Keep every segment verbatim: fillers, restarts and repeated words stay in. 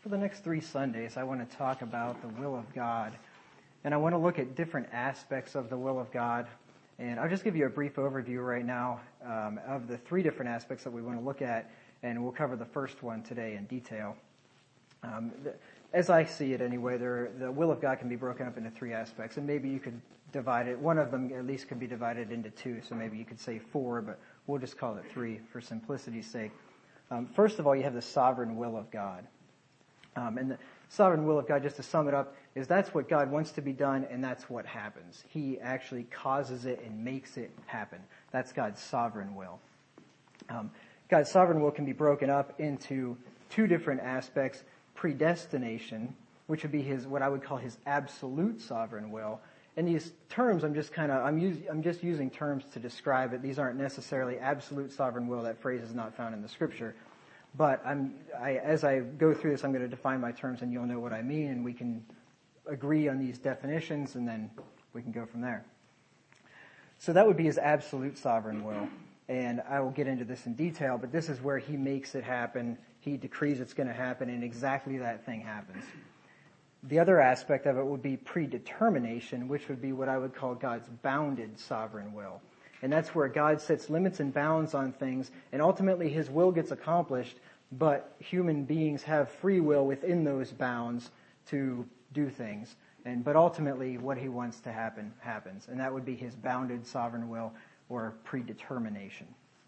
For the next three Sundays, I want to talk about the will of God. And I want to look at different aspects of the will of God. And I'll just give you a brief overview right now um, of the three different aspects that we want to look at. And we'll cover the first one today in detail. Um, the, as I see it anyway, there, the will of God can be broken up into three aspects. And maybe you could divide it. One of them at least could be divided into two. So maybe you could say four, but we'll just call it three for simplicity's sake. Um, first of all, you have the sovereign will of God. Um, and the sovereign will of God, just to sum it up, is that's what God wants to be done, and that's what happens. He actually causes it and makes it happen. That's God's sovereign will. Um, God's sovereign will can be broken up into two different aspects: predestination, which would be his, what I would call his absolute sovereign will. And these terms, I'm just kind of, I'm, us, I'm just using terms to describe it. These aren't necessarily absolute sovereign will. That phrase is not found in the Scripture. But I'm, I, as I go through this, I'm going to define my terms, and you'll know what I mean, and we can agree on these definitions, and then we can go from there. So that would be his absolute sovereign will, and I will get into this in detail, but this is where he makes it happen. He decrees it's going to happen, and exactly that thing happens. The other aspect of it would be predetermination, which would be what I would call God's bounded sovereign will. And that's where God sets limits and bounds on things, and ultimately his will gets accomplished, but human beings have free will within those bounds to do things. And but ultimately what he wants to happen happens, and that would be his bounded sovereign will or predetermination.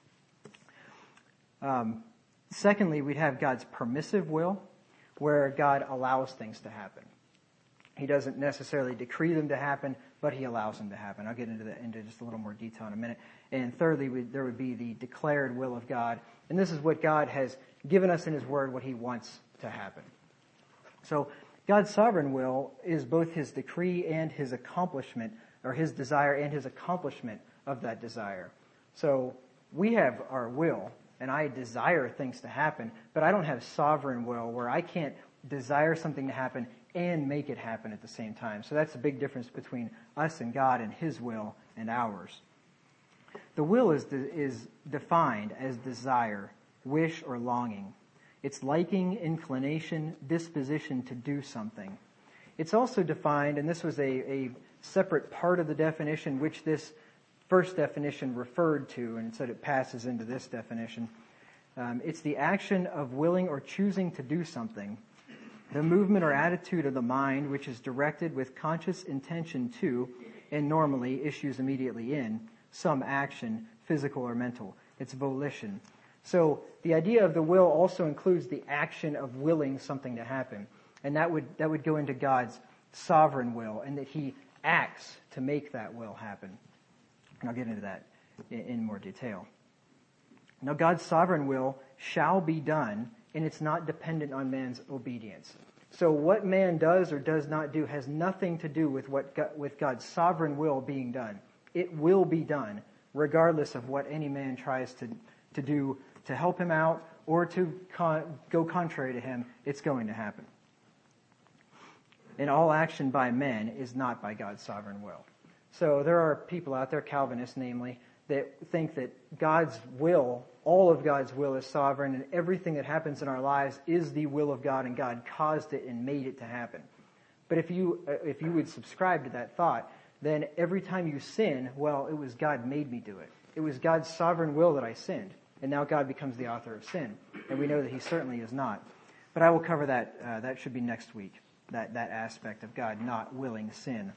Um, secondly, we'd have God's permissive will, where God allows things to happen. He doesn't necessarily decree them to happen, but he allows them to happen. I'll get into that into just a little more detail in a minute. And thirdly, we, there would be the declared will of God. And this is what God has given us in his word, what he wants to happen. So God's sovereign will is both his decree and his accomplishment, or his desire and his accomplishment of that desire. So we have our will, and I desire things to happen, but I don't have sovereign will where I can't desire something to happen and make it happen at the same time. So that's a big difference between us and God and his will and ours. The will is de- is defined as desire, wish, or longing. It's liking, inclination, disposition to do something. It's also defined, and this was a, a separate part of the definition which this first definition referred to, and it said it passes into this definition. Um, it's the action of willing or choosing to do something. The movement or attitude of the mind which is directed with conscious intention to, and normally issues immediately in, some action, physical or mental. It's volition. So the idea of the will also includes the action of willing something to happen. And that would that would go into God's sovereign will, and that he acts to make that will happen. And I'll get into that in, in more detail. Now God's sovereign will shall be done, and it's not dependent on man's obedience. So what man does or does not do has nothing to do with what God, with God's sovereign will being done. It will be done, regardless of what any man tries to, to do to help him out or to con, go contrary to him. It's going to happen. And all action by men is not by God's sovereign will. So there are people out there, Calvinists namely, that think that God's will, all of God's will is sovereign, and everything that happens in our lives is the will of God, and God caused it and made it to happen. But if you uh, if you would subscribe to that thought, then every time you sin, well, it was God made me do it. It was God's sovereign will that I sinned, and now God becomes the author of sin, and we know that he certainly is not. But I will cover that. Uh, that should be next week, that, that aspect of God not willing sin.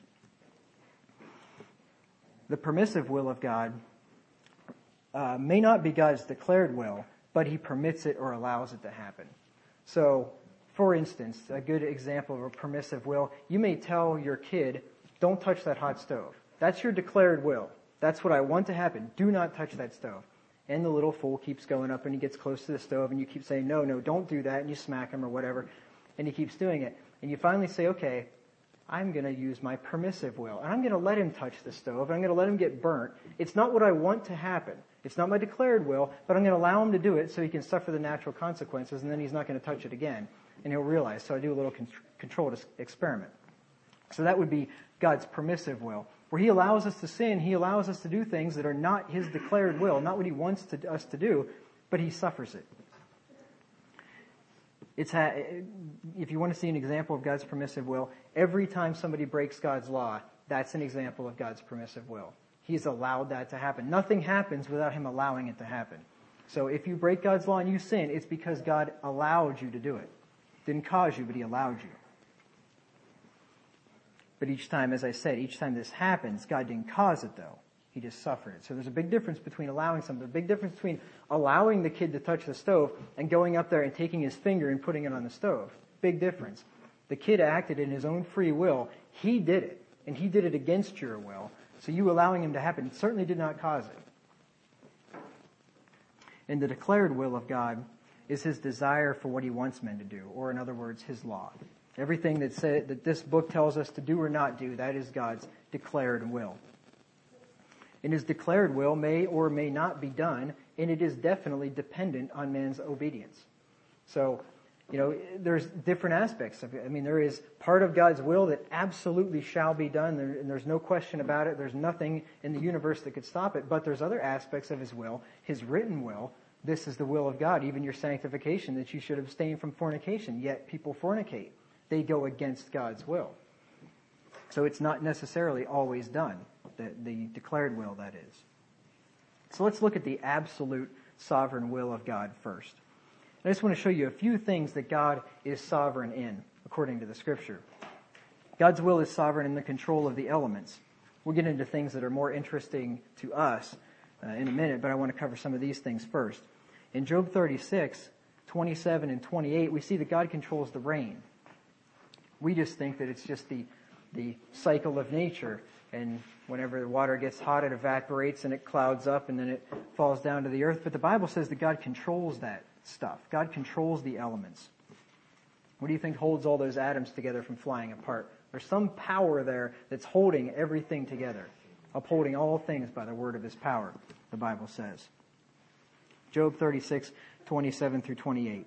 The permissive will of God Uh, may not be God's declared will, but he permits it or allows it to happen. So, for instance, a good example of a permissive will, you may tell your kid, don't touch that hot stove. That's your declared will. That's what I want to happen. Do not touch that stove. And the little fool keeps going up and he gets close to the stove and you keep saying, no, no, don't do that, and you smack him or whatever, and he keeps doing it. And you finally say, okay, I'm going to use my permissive will, and I'm going to let him touch the stove, and I'm going to let him get burnt. It's not what I want to happen. It's not my declared will, but I'm going to allow him to do it so he can suffer the natural consequences, and then he's not going to touch it again. And he'll realize, so I do a little con- controlled experiment. So that would be God's permissive will, where he allows us to sin. He allows us to do things that are not his declared will, not what he wants to, us to do, but he suffers it. It's ha- if you want to see an example of God's permissive will, every time somebody breaks God's law, that's an example of God's permissive will. He's allowed that to happen. Nothing happens without him allowing it to happen. So if you break God's law and you sin, it's because God allowed you to do it. Didn't cause you, but he allowed you. But each time, as I said, each time this happens, God didn't cause it though. He just suffered it. So there's a big difference between allowing something. A big difference between allowing the kid to touch the stove and going up there and taking his finger and putting it on the stove. Big difference. The kid acted in his own free will. He did it. And he did it against your will. So you allowing him to happen certainly did not cause it. And the declared will of God is his desire for what he wants men to do. Or in other words, his law. Everything that, say, that this book tells us to do or not do, that is God's declared will. And his declared will may or may not be done, and it is definitely dependent on man's obedience. So, you know, there's different aspects of it. I mean, there is part of God's will that absolutely shall be done, and there's no question about it. There's nothing in the universe that could stop it. But there's other aspects of his will, his written will. This is the will of God, even your sanctification, that you should abstain from fornication. Yet people fornicate. They go against God's will. So it's not necessarily always done. The, the declared will, that is. So let's look at the absolute sovereign will of God first. I just want to show you a few things that God is sovereign in, according to the Scripture. God's will is sovereign in the control of the elements. We'll get into things that are more interesting to us uh, in a minute, but I want to cover some of these things first. In Job thirty-six, twenty-seven and twenty-eight, we see that God controls the rain. We just think that it's just the, the cycle of nature. And whenever the water gets hot, it evaporates and it clouds up and then it falls down to the earth. But the Bible says that God controls that stuff. God controls the elements. What do you think holds all those atoms together from flying apart? There's some power there that's holding everything together, upholding all things by the word of his power, the Bible says. Job thirty-six, twenty-seven through twenty-eight.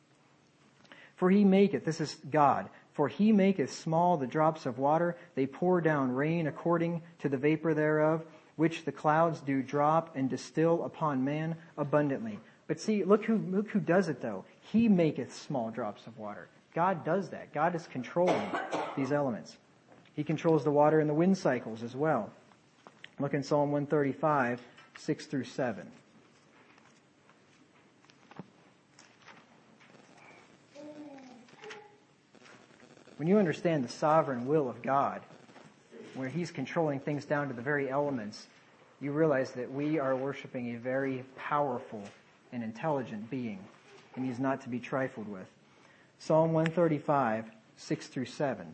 For he maketh, this is God, for he maketh small the drops of water, they pour down rain according to the vapor thereof, which the clouds do drop and distill upon man abundantly. But see, look who, look who does it though. He maketh small drops of water. God does that. God is controlling these elements. He controls the water and the wind cycles as well. Look in Psalm one thirty-five, six through seven. When you understand the sovereign will of God, where he's controlling things down to the very elements, you realize that we are worshiping a very powerful and intelligent being, and he's not to be trifled with. Psalm one thirty-five, six through seven.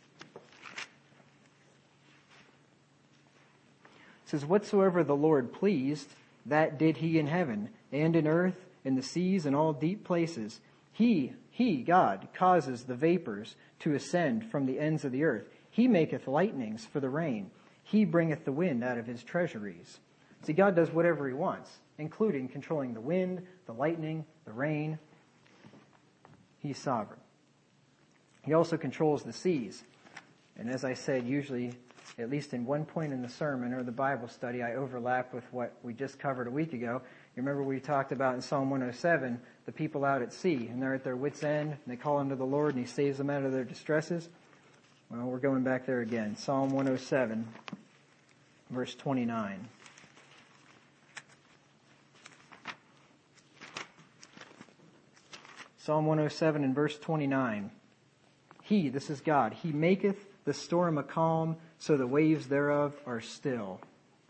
It says, whatsoever the Lord pleased, that did he in heaven, and in earth, in the seas, and all deep places. He, he, God, causes the vapors to ascend from the ends of the earth. He maketh lightnings for the rain. He bringeth the wind out of his treasuries. See, God does whatever he wants, including controlling the wind, the lightning, the rain. He's sovereign. He also controls the seas. And as I said, usually, at least in one point in the sermon or the Bible study, I overlap with what we just covered a week ago. You remember we talked about in Psalm one oh seven, the people out at sea, and they're at their wits' end, and they call unto the Lord, and he saves them out of their distresses. Well, we're going back there again. Psalm one oh seven, verse twenty-nine. Psalm one oh seven and verse twenty-nine. He, this is God, he maketh the storm a calm, so the waves thereof are still.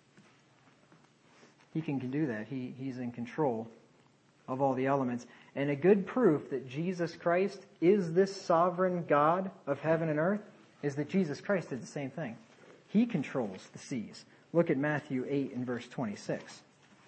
He can do that. He, he's in control of all the elements. And a good proof that Jesus Christ is this sovereign God of heaven and earth is that Jesus Christ did the same thing. He controls the seas. Look at Matthew eight and verse twenty-six.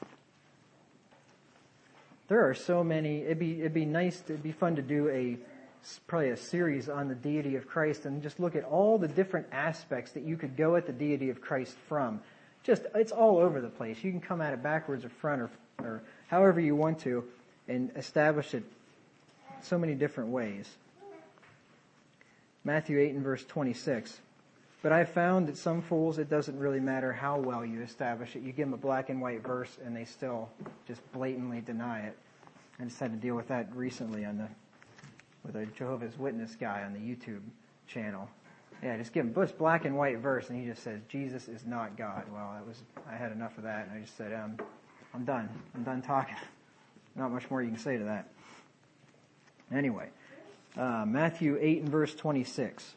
There are so many, it'd be, it'd be nice, to, it'd be fun to do a, probably a series on the deity of Christ and just look at all the different aspects that you could go at the deity of Christ from. Just, it's all over the place. You can come at it backwards or front or, or however you want to and establish it so many different ways. Matthew eight and verse twenty-six. But I've found that some fools, it doesn't really matter how well you establish it. You give them a black and white verse and they still just blatantly deny it. I just had to deal with that recently on the with a Jehovah's Witness guy on the YouTube channel. Yeah, just give him this black and white verse, and he just says, Jesus is not God. Well, that was I had enough of that, and I just said, um, I'm done. I'm done talking. Not much more you can say to that. Anyway, uh, Matthew eight and verse twenty-six.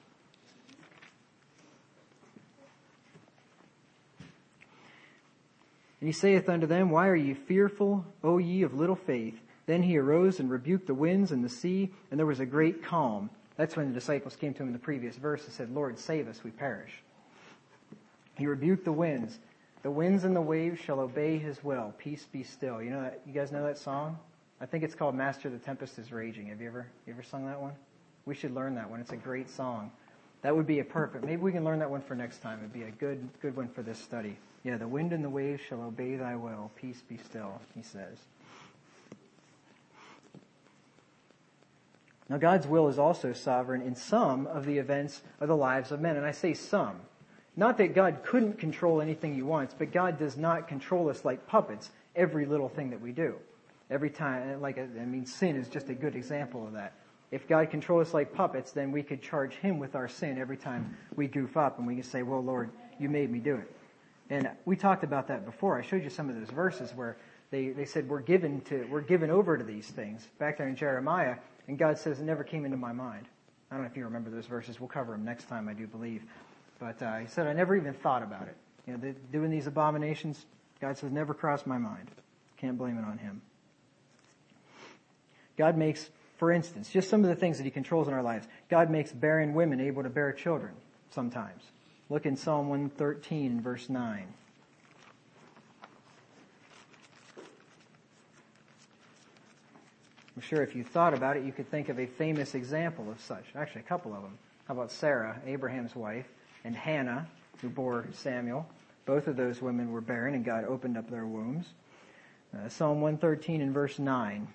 And he saith unto them, Why are ye fearful, O ye of little faith? Then he arose and rebuked the winds and the sea, and there was a great calm. That's when the disciples came to him in the previous verse and said, Lord, save us, we perish. He rebuked the winds. The winds and the waves shall obey his will. Peace be still. You know that? You guys know that song? I think it's called Master, the Tempest is Raging. Have you ever, you ever sung that one? We should learn that one. It's a great song. That would be a perfect. Maybe we can learn that one for next time. It'd be a good, good one for this study. Yeah, the wind and the waves shall obey thy will. Peace be still, he says. Now, God's will is also sovereign in some of the events of the lives of men. And I say some. Not that God couldn't control anything he wants, but God does not control us like puppets every little thing that we do. Every time, like, I mean, sin is just a good example of that. If God controls us like puppets, then we could charge him with our sin every time we goof up, and we can say, well, Lord, you made me do it. And we talked about that before. I showed you some of those verses where they, they said we're given to, we're given over to these things. Back there in Jeremiah, and God says, it never came into my mind. I don't know if you remember those verses. We'll cover them next time, I do believe. But uh, he said, I never even thought about it. You know, the, doing these abominations, God says, never crossed my mind. Can't blame it on him. God makes, for instance, just some of the things that he controls in our lives. God makes barren women able to bear children sometimes. Look in Psalm one thirteen, verse nine. I'm sure if you thought about it, you could think of a famous example of such. Actually, a couple of them. How about Sarah, Abraham's wife, and Hannah, who bore Samuel? Both of those women were barren, and God opened up their wombs. Uh, Psalm one thirteen and verse nine.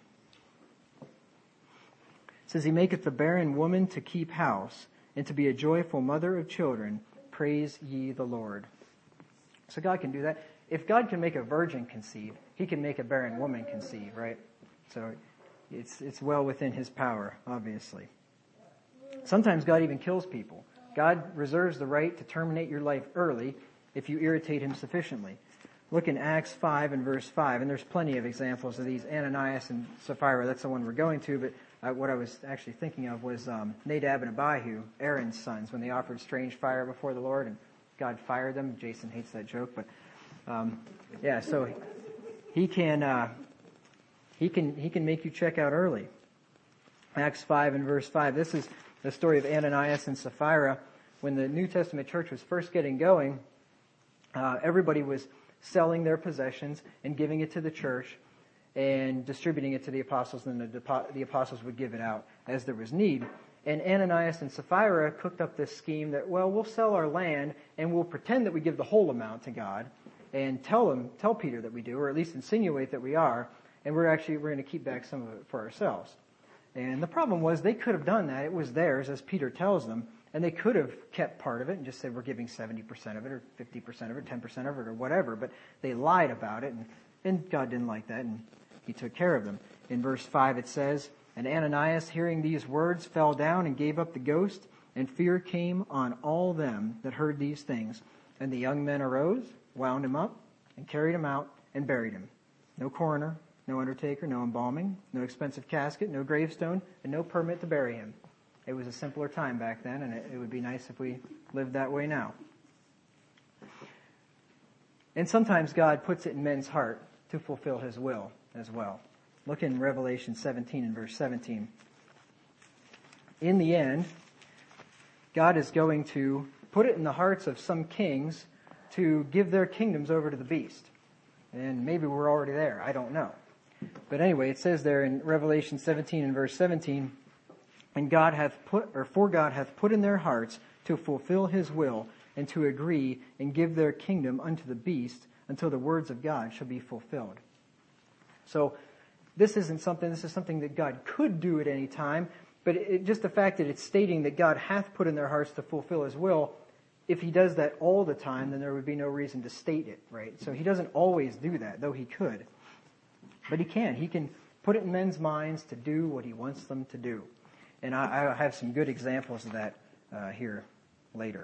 It says, He maketh the barren woman to keep house, and to be a joyful mother of children. Praise ye the Lord. So God can do that. If God can make a virgin conceive, he can make a barren woman conceive, right? So it's it's well within his power, obviously. Sometimes God even kills people. God reserves the right to terminate your life early if you irritate him sufficiently. Look in Acts five and verse five, and there's plenty of examples of these. Ananias and Sapphira, that's the one we're going to, but uh, what I was actually thinking of was um, Nadab and Abihu, Aaron's sons, when they offered strange fire before the Lord, and God fired them. Jason hates that joke, but um, yeah, so he can uh, he can he can make you check out early. Acts five and verse five. This is the story of Ananias and Sapphira. When the New Testament church was first getting going, uh, everybody was selling their possessions and giving it to the church and distributing it to the apostles, and the, the apostles would give it out as there was need. And Ananias and Sapphira cooked up this scheme that, well, we'll sell our land and we'll pretend that we give the whole amount to God and tell him, tell Peter that we do, or at least insinuate that we are, and we're actually, we're going to keep back some of it for ourselves. And the problem was they could have done that. It was theirs, as Peter tells them, and they could have kept part of it and just said we're giving seventy percent of it or fifty percent of it, ten percent of it or whatever, but they lied about it, and, and God didn't like that, and he took care of them. In verse five it says, And Ananias, hearing these words, fell down and gave up the ghost, and fear came on all them that heard these things. And the young men arose, wound him up, and carried him out, and buried him. No coroner, no undertaker, no embalming, no expensive casket, no gravestone, and no permit to bury him. It was a simpler time back then, and it, it would be nice if we lived that way now. And sometimes God puts it in men's heart to fulfill his will as well. Look in Revelation seventeen and verse seventeen. In the end, God is going to put it in the hearts of some kings to give their kingdoms over to the beast. And maybe we're already there. I don't know. But anyway, it says there in Revelation seventeen and verse seventeen, And God hath put, or for God hath put in their hearts to fulfill his will, and to agree and give their kingdom unto the beast, until the words of God shall be fulfilled. So this isn't something, this is something that God could do at any time, but it, just the fact that it's stating that God hath put in their hearts to fulfill his will, if he does that all the time, then there would be no reason to state it, right? So he doesn't always do that, though he could. But he can. He can put it in men's minds to do what he wants them to do. And I, I have some good examples of that uh, here later.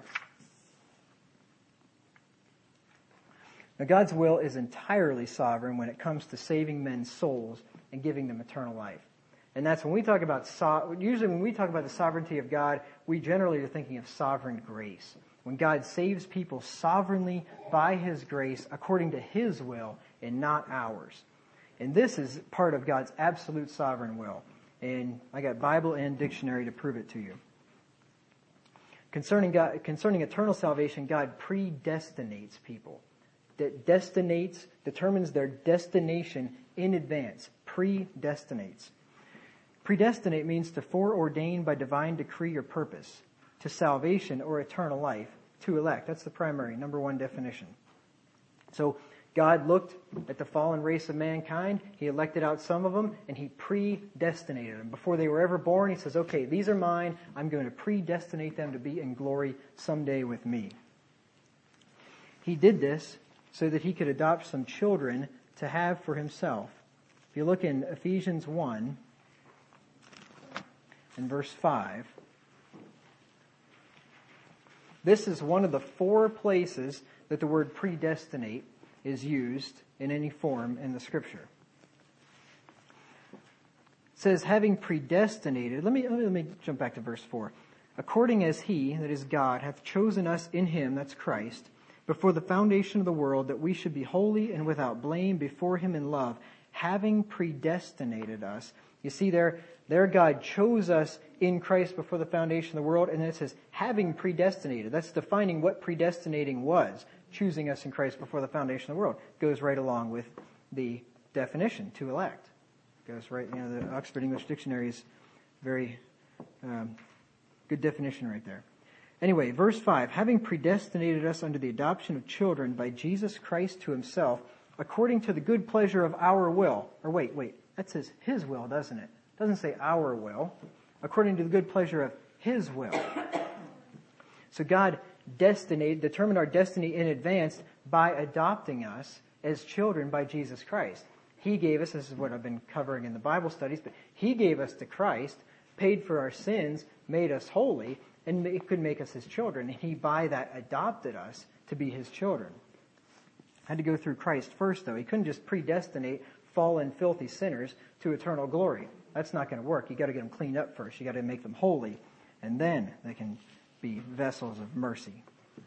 Now, God's will is entirely sovereign when it comes to saving men's souls and giving them eternal life. And that's when we talk about, so, usually when we talk about the sovereignty of God, we generally are thinking of sovereign grace. When God saves people sovereignly by His grace according to His will and not ours. And this is part of God's absolute sovereign will. And I got Bible and dictionary to prove it to you. Concerning God, concerning eternal salvation, God predestinates people. That destinates, determines their destination in advance. Predestinates. Predestinate means to foreordain by divine decree or purpose. To salvation or eternal life. To elect. That's the primary, number one definition. So, God looked at the fallen race of mankind. He elected out some of them, and He predestinated them. Before they were ever born, He says, okay, these are mine. I'm going to predestinate them to be in glory someday with me. He did this so that He could adopt some children to have for Himself. If you look in Ephesians one, in verse five, this is one of the four places that the word predestinate is used in any form in the Scripture. It says, having predestinated, let me, let me, let me jump back to verse four. According as He, that is God, hath chosen us in Him, that's Christ, before the foundation of the world, that we should be holy and without blame before Him in love, having predestinated us. You see there, there God chose us in Christ before the foundation of the world, and then it says, having predestinated. That's defining what predestinating was. Choosing us in Christ before the foundation of the world. Goes right along with the definition, to elect. Goes right, you know, the Oxford English Dictionary is very um, good definition right there. Anyway, verse five, having predestinated us unto the adoption of children by Jesus Christ to Himself, according to the good pleasure of our will. Or wait, wait, that says His will, doesn't it? It doesn't say our will. According to the good pleasure of His will. So God destinated, determined our destiny in advance by adopting us as children by Jesus Christ. He gave us, this is what I've been covering in the Bible studies, but He gave us to Christ, paid for our sins, made us holy, and it could make us His children. And He, by that, adopted us to be His children. Had to go through Christ first, though. He couldn't just predestinate fallen, filthy sinners to eternal glory. That's not going to work. You got to get them cleaned up first. You got to make them holy, and then they can be vessels of mercy.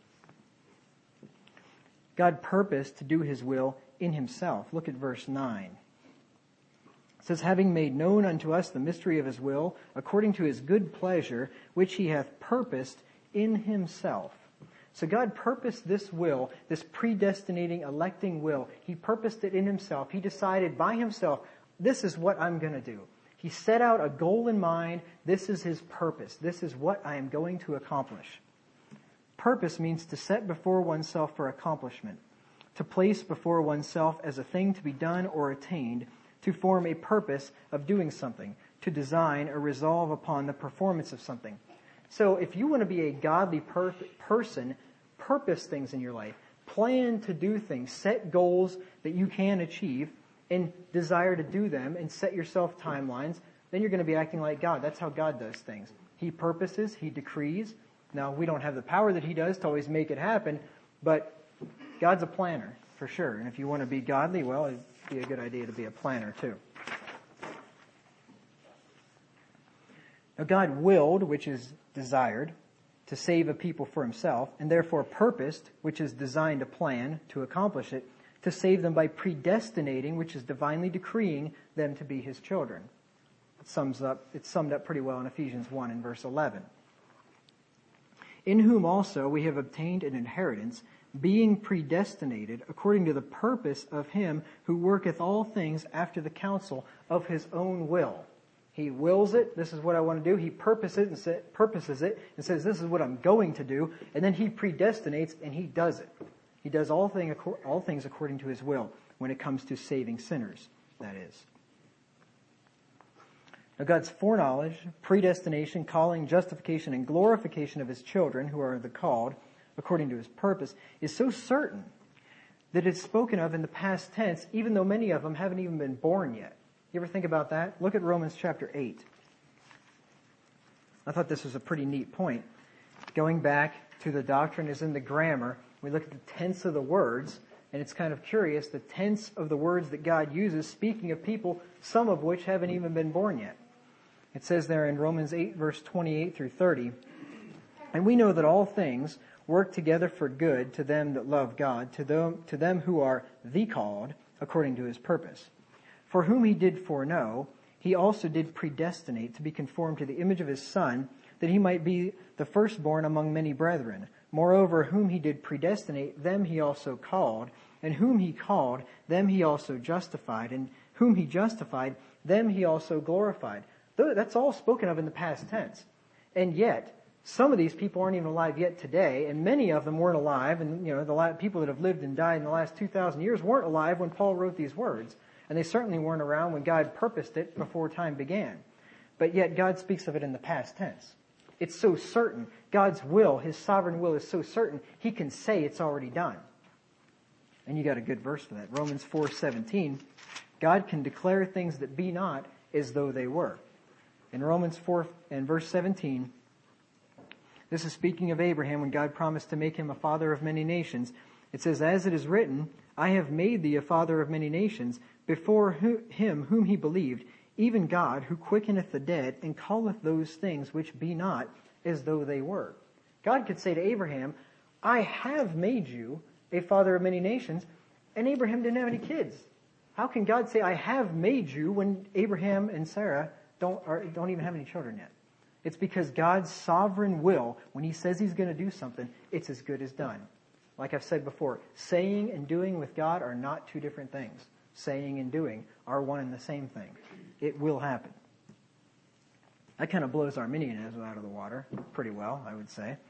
God purposed to do His will in Himself. Look at verse nine. It says, having made known unto us the mystery of His will, according to His good pleasure, which He hath purposed in Himself. So God purposed this will, this predestinating, electing will. He purposed it in Himself. He decided by Himself, this is what I'm going to do. He set out a goal in mind. This is His purpose. This is what I am going to accomplish. Purpose means to set before oneself for accomplishment, to place before oneself as a thing to be done or attained, to form a purpose of doing something, to design or resolve upon the performance of something. So if you want to be a godly per- person, purpose things in your life, plan to do things, set goals that you can achieve, and desire to do them, and set yourself timelines, then you're going to be acting like God. That's how God does things. He purposes, He decrees. Now, we don't have the power that He does to always make it happen, but God's a planner, for sure. And if you want to be godly, well, it'd be a good idea to be a planner, too. Now, God willed, which is desired, to save a people for Himself, and therefore purposed, which is designed to plan, to accomplish it, to save them by predestinating, which is divinely decreeing them to be His children. It sums up, it's summed up pretty well in Ephesians one and verse eleven. In whom also we have obtained an inheritance, being predestinated according to the purpose of Him who worketh all things after the counsel of His own will. He wills it, this is what I want to do. He purposes it and sa- purposes it and says, this is what I'm going to do. And then He predestinates and He does it. He does all, thing, all things according to His will when it comes to saving sinners, that is. Now God's foreknowledge, predestination, calling, justification, and glorification of His children, who are the called, according to His purpose, is so certain that it's spoken of in the past tense, even though many of them haven't even been born yet. You ever think about that? Look at Romans chapter eight. I thought this was a pretty neat point. Going back to the doctrine is in the grammar, we look at the tense of the words, and it's kind of curious, the tense of the words that God uses, speaking of people, some of which haven't even been born yet. It says there in Romans eight, verse twenty-eight through thirty, and we know that all things work together for good to them that love God, to them, to them who are the called, according to his purpose. For whom he did foreknow, he also did predestinate to be conformed to the image of his Son, that he might be the firstborn among many brethren. Moreover, whom he did predestinate, them he also called, and whom he called, them he also justified, and whom he justified, them he also glorified. That's all spoken of in the past tense. And yet, some of these people aren't even alive yet today, and many of them weren't alive, and you know, the people that have lived and died in the last two thousand years weren't alive when Paul wrote these words. And they certainly weren't around when God purposed it before time began. But yet God speaks of it in the past tense. It's so certain. God's will, his sovereign will is so certain, he can say it's already done. And you got a good verse for that. Romans four seventeen, God can declare things that be not as though they were. In Romans four and verse seventeen, this is speaking of Abraham when God promised to make him a father of many nations. It says, as it is written, I have made thee a father of many nations, before him whom he believed, even God, who quickeneth the dead, and calleth those things which be not as though they were. God could say to Abraham, I have made you a father of many nations, and Abraham didn't have any kids. How can God say, I have made you, when Abraham and Sarah don't, are, don't even have any children yet? It's because God's sovereign will, when he says he's going to do something, it's as good as done. Like I've said before, saying and doing with God are not two different things. Saying and doing are one and the same thing. It will happen. That kind of blows Arminianism out of the water pretty well, I would say.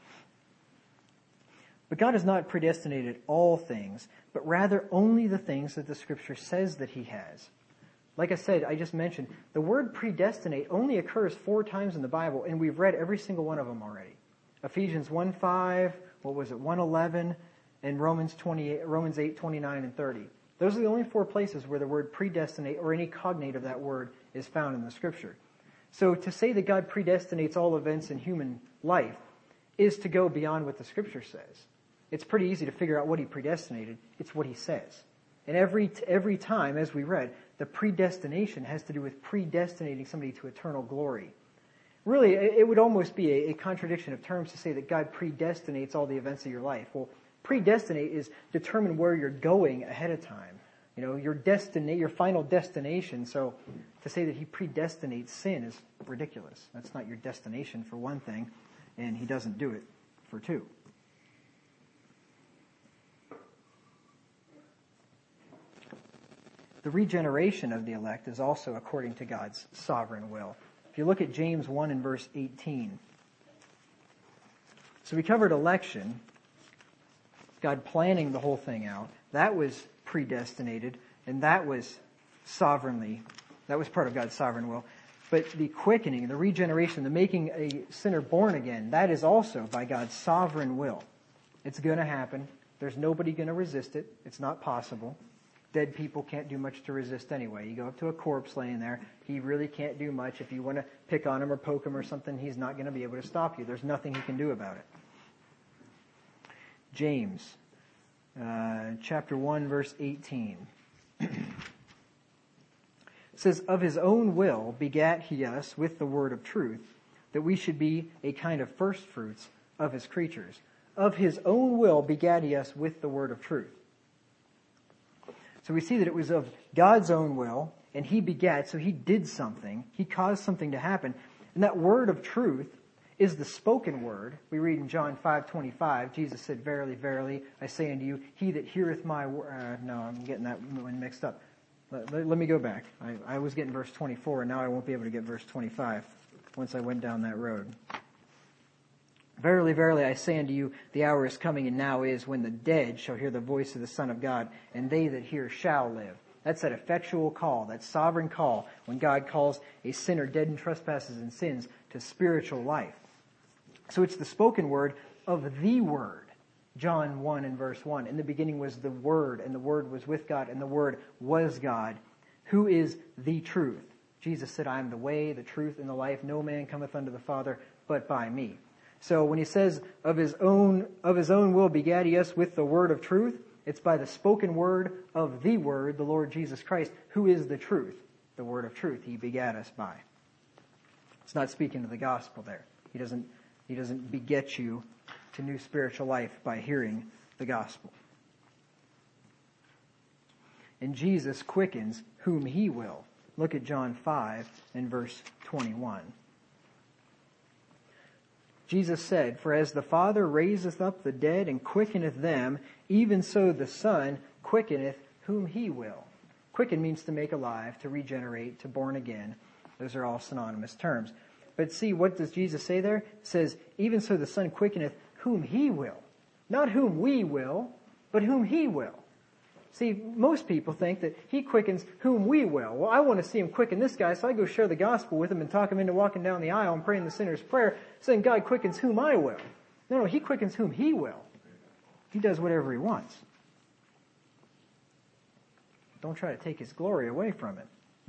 But God has not predestinated all things, but rather only the things that the Scripture says that he has. Like I said, I just mentioned, the word predestinate only occurs four times in the Bible, and we've read every single one of them already. Ephesians one five, what was it, one eleven, and Romans twenty-eight, Romans eight twenty-nine and thirty. Those are the only four places where the word predestinate or any cognate of that word is found in the Scripture. So to say that God predestinates all events in human life is to go beyond what the Scripture says. It's pretty easy to figure out what he predestinated. It's what he says. And every every time, as we read, the predestination has to do with predestinating somebody to eternal glory. Really, it would almost be a, a contradiction of terms to say that God predestinates all the events of your life. Well, predestinate is determine where you're going ahead of time. You know, your destiny, your final destination. So to say that he predestinates sin is ridiculous. That's not your destination, for one thing, and he doesn't do it for two. The regeneration of the elect is also according to God's sovereign will. If you look at James one and verse eighteen. So we covered election, God planning the whole thing out. That was predestinated, and that was sovereignly, that was part of God's sovereign will. But the quickening, the regeneration, the making a sinner born again, that is also by God's sovereign will. It's going to happen. There's nobody going to resist it. It's not possible. Dead people can't do much to resist anyway. You go up to a corpse laying there, he really can't do much. If you want to pick on him or poke him or something, he's not going to be able to stop you. There's nothing he can do about it. James, uh, chapter one, verse eighteen. It says, of his own will begat he us with the word of truth, that we should be a kind of first fruits of his creatures. Of his own will begat he us with the word of truth. So we see that it was of God's own will, and he begat, so he did something. He caused something to happen. And that word of truth is the spoken word. We read in John five twenty-five, Jesus said, verily, verily, I say unto you, he that heareth my word... Uh, no, I'm getting that one mixed up. Let, let, let me go back. I, I was getting verse twenty-four, and now I won't be able to get verse twenty-five once I went down that road. Verily, verily, I say unto you, the hour is coming, and now is, when the dead shall hear the voice of the Son of God, and they that hear shall live. That's that effectual call, that sovereign call, when God calls a sinner dead in trespasses and sins to spiritual life. So it's the spoken word of the Word. John one and verse one. In the beginning was the Word, and the Word was with God, and the Word was God, who is the truth. Jesus said, I am the way, the truth, and the life. No man cometh unto the Father but by me. So when he says of his own, of his own will begat he us with the word of truth, it's by the spoken word of the word, the Lord Jesus Christ, who is the truth, the word of truth he begat us by. It's not speaking to the gospel there. He doesn't, he doesn't beget you to new spiritual life by hearing the gospel. And Jesus quickens whom he will. Look at John five and verse twenty-one. Jesus said, For as the Father raiseth up the dead and quickeneth them, even so the Son quickeneth whom he will. Quicken means to make alive, to regenerate, to born again. Those are all synonymous terms. But see, what does Jesus say there? It says, even so the Son quickeneth whom he will. Not whom we will, but whom he will. See, most people think that he quickens whom we will. Well, I want to see him quicken this guy, so I go share the gospel with him and talk him into walking down the aisle and praying the sinner's prayer, saying God quickens whom I will. No, no, he quickens whom he will. He does whatever he wants. Don't try to take his glory away from it.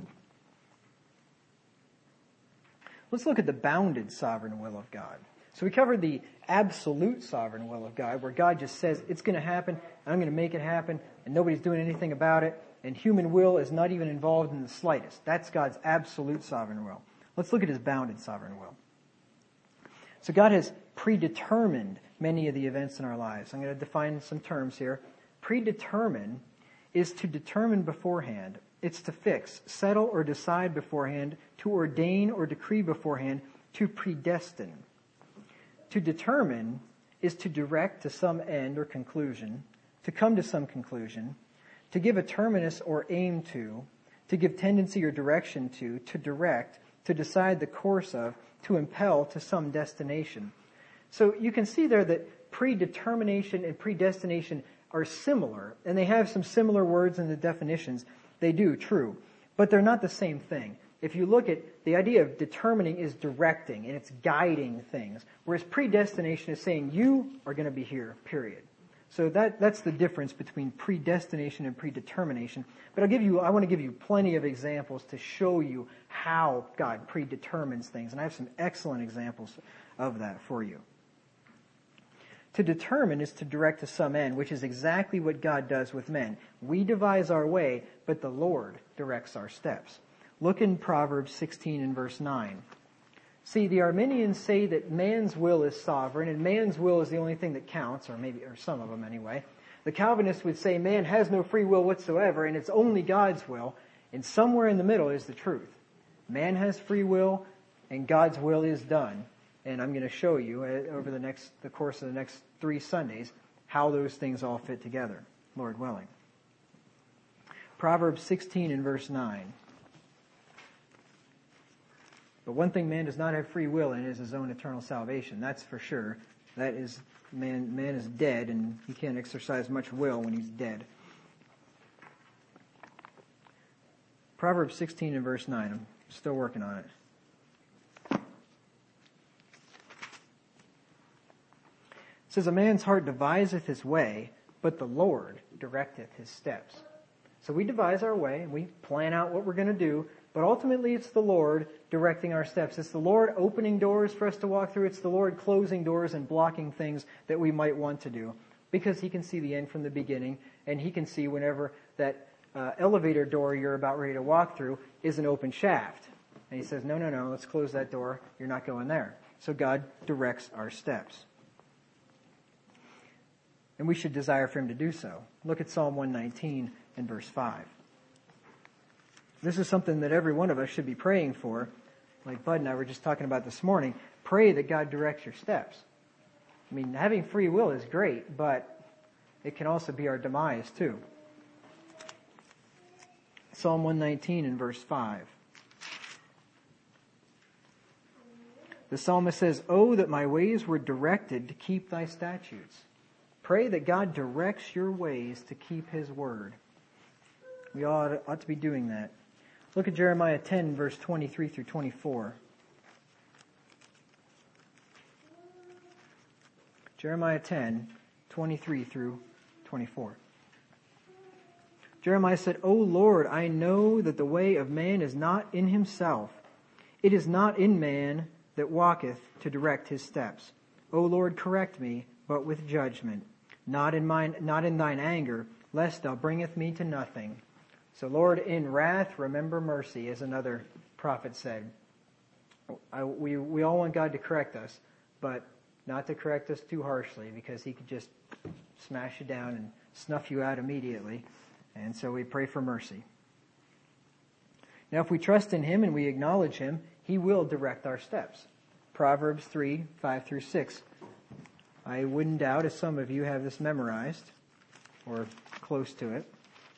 Let's look at the bounded sovereign will of God. So we covered the absolute sovereign will of God, where God just says, it's going to happen, and I'm going to make it happen, and nobody's doing anything about it, and human will is not even involved in the slightest. That's God's absolute sovereign will. Let's look at his bounded sovereign will. So God has predetermined many of the events in our lives. I'm going to define some terms here. Predetermine is to determine beforehand. It's to fix, settle, or decide beforehand, to ordain or decree beforehand, to predestine. To determine is to direct to some end or conclusion, to come to some conclusion, to give a terminus or aim to, to give tendency or direction to, to direct, to decide the course of, to impel to some destination. So you can see there that predetermination and predestination are similar, and they have some similar words in the definitions. They do, true, but they're not the same thing. If you look at the idea of determining is directing and it's guiding things, whereas predestination is saying you are going to be here, period. So that, that's the difference between predestination and predetermination. But I'll give you, I want to give you plenty of examples to show you how God predetermines things. And I have some excellent examples of that for you. To determine is to direct to some end, which is exactly what God does with men. We devise our way, but the Lord directs our steps. Look in Proverbs sixteen and verse nine. See, the Arminians say that man's will is sovereign and man's will is the only thing that counts, or maybe, or some of them anyway. The Calvinists would say man has no free will whatsoever and it's only God's will, and somewhere in the middle is the truth. Man has free will and God's will is done. And I'm going to show you uh, over the next, the course of the next three Sundays how those things all fit together, Lord willing. Proverbs sixteen and verse nine. But one thing man does not have free will in is his own eternal salvation. That's for sure. That is, man, man is dead and he can't exercise much will when he's dead. Proverbs sixteen and verse nine. I'm still working on it. It says, a man's heart deviseth his way, but the Lord directeth his steps. So we devise our way and we plan out what we're going to do, but ultimately it's the Lord directing our steps. It's the Lord opening doors for us to walk through. It's the Lord closing doors and blocking things that we might want to do, because he can see the end from the beginning, and he can see whenever that uh, elevator door you're about ready to walk through is an open shaft. And he says, no, no, no, let's close that door. You're not going there. So God directs our steps. And we should desire for him to do so. Look at Psalm one nineteen and verse five. This is something that every one of us should be praying for. Like Bud and I were just talking about this morning. Pray that God directs your steps. I mean, having free will is great, but it can also be our demise too. Psalm one nineteen and verse five. The psalmist says, "Oh, that my ways were directed to keep thy statutes." Pray that God directs your ways to keep his word. We ought, ought to be doing that. Look at Jeremiah ten, verse twenty-three through twenty-four. Jeremiah ten, twenty-three through twenty-four. Jeremiah said, O Lord, I know that the way of man is not in himself. It is not in man that walketh to direct his steps. O Lord, correct me, but with judgment, not in mine, not in thine anger, lest thou bringeth me to nothing. So Lord, in wrath, remember mercy, as another prophet said. I, we, we all want God to correct us, but not to correct us too harshly, because he could just smash you down and snuff you out immediately. And so we pray for mercy. Now, if we trust in him and we acknowledge him, he will direct our steps. Proverbs three, five through six. I wouldn't doubt if some of you have this memorized or close to it.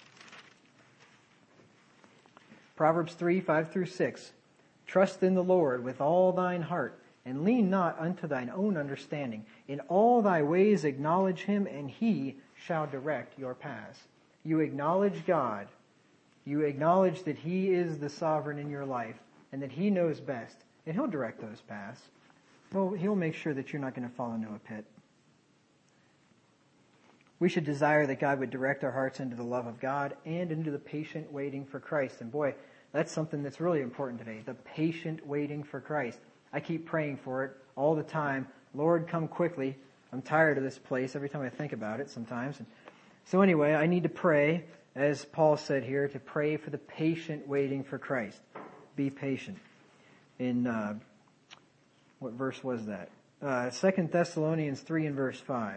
Proverbs three, five through six. Trust in the Lord with all thine heart, and lean not unto thine own understanding. In all thy ways acknowledge him, and he shall direct your paths. You acknowledge God. You acknowledge that he is the sovereign in your life, and that he knows best, and he'll direct those paths. Well, he'll make sure that you're not going to fall into a pit. We should desire that God would direct our hearts into the love of God and into the patient waiting for Christ. And boy, that's something that's really important today, the patient waiting for Christ. I keep praying for it all the time. Lord, come quickly. I'm tired of this place every time I think about it sometimes. And so anyway, I need to pray, as Paul said here, to pray for the patient waiting for Christ. Be patient. In, uh, what verse was that? Uh, Second Thessalonians three and verse five.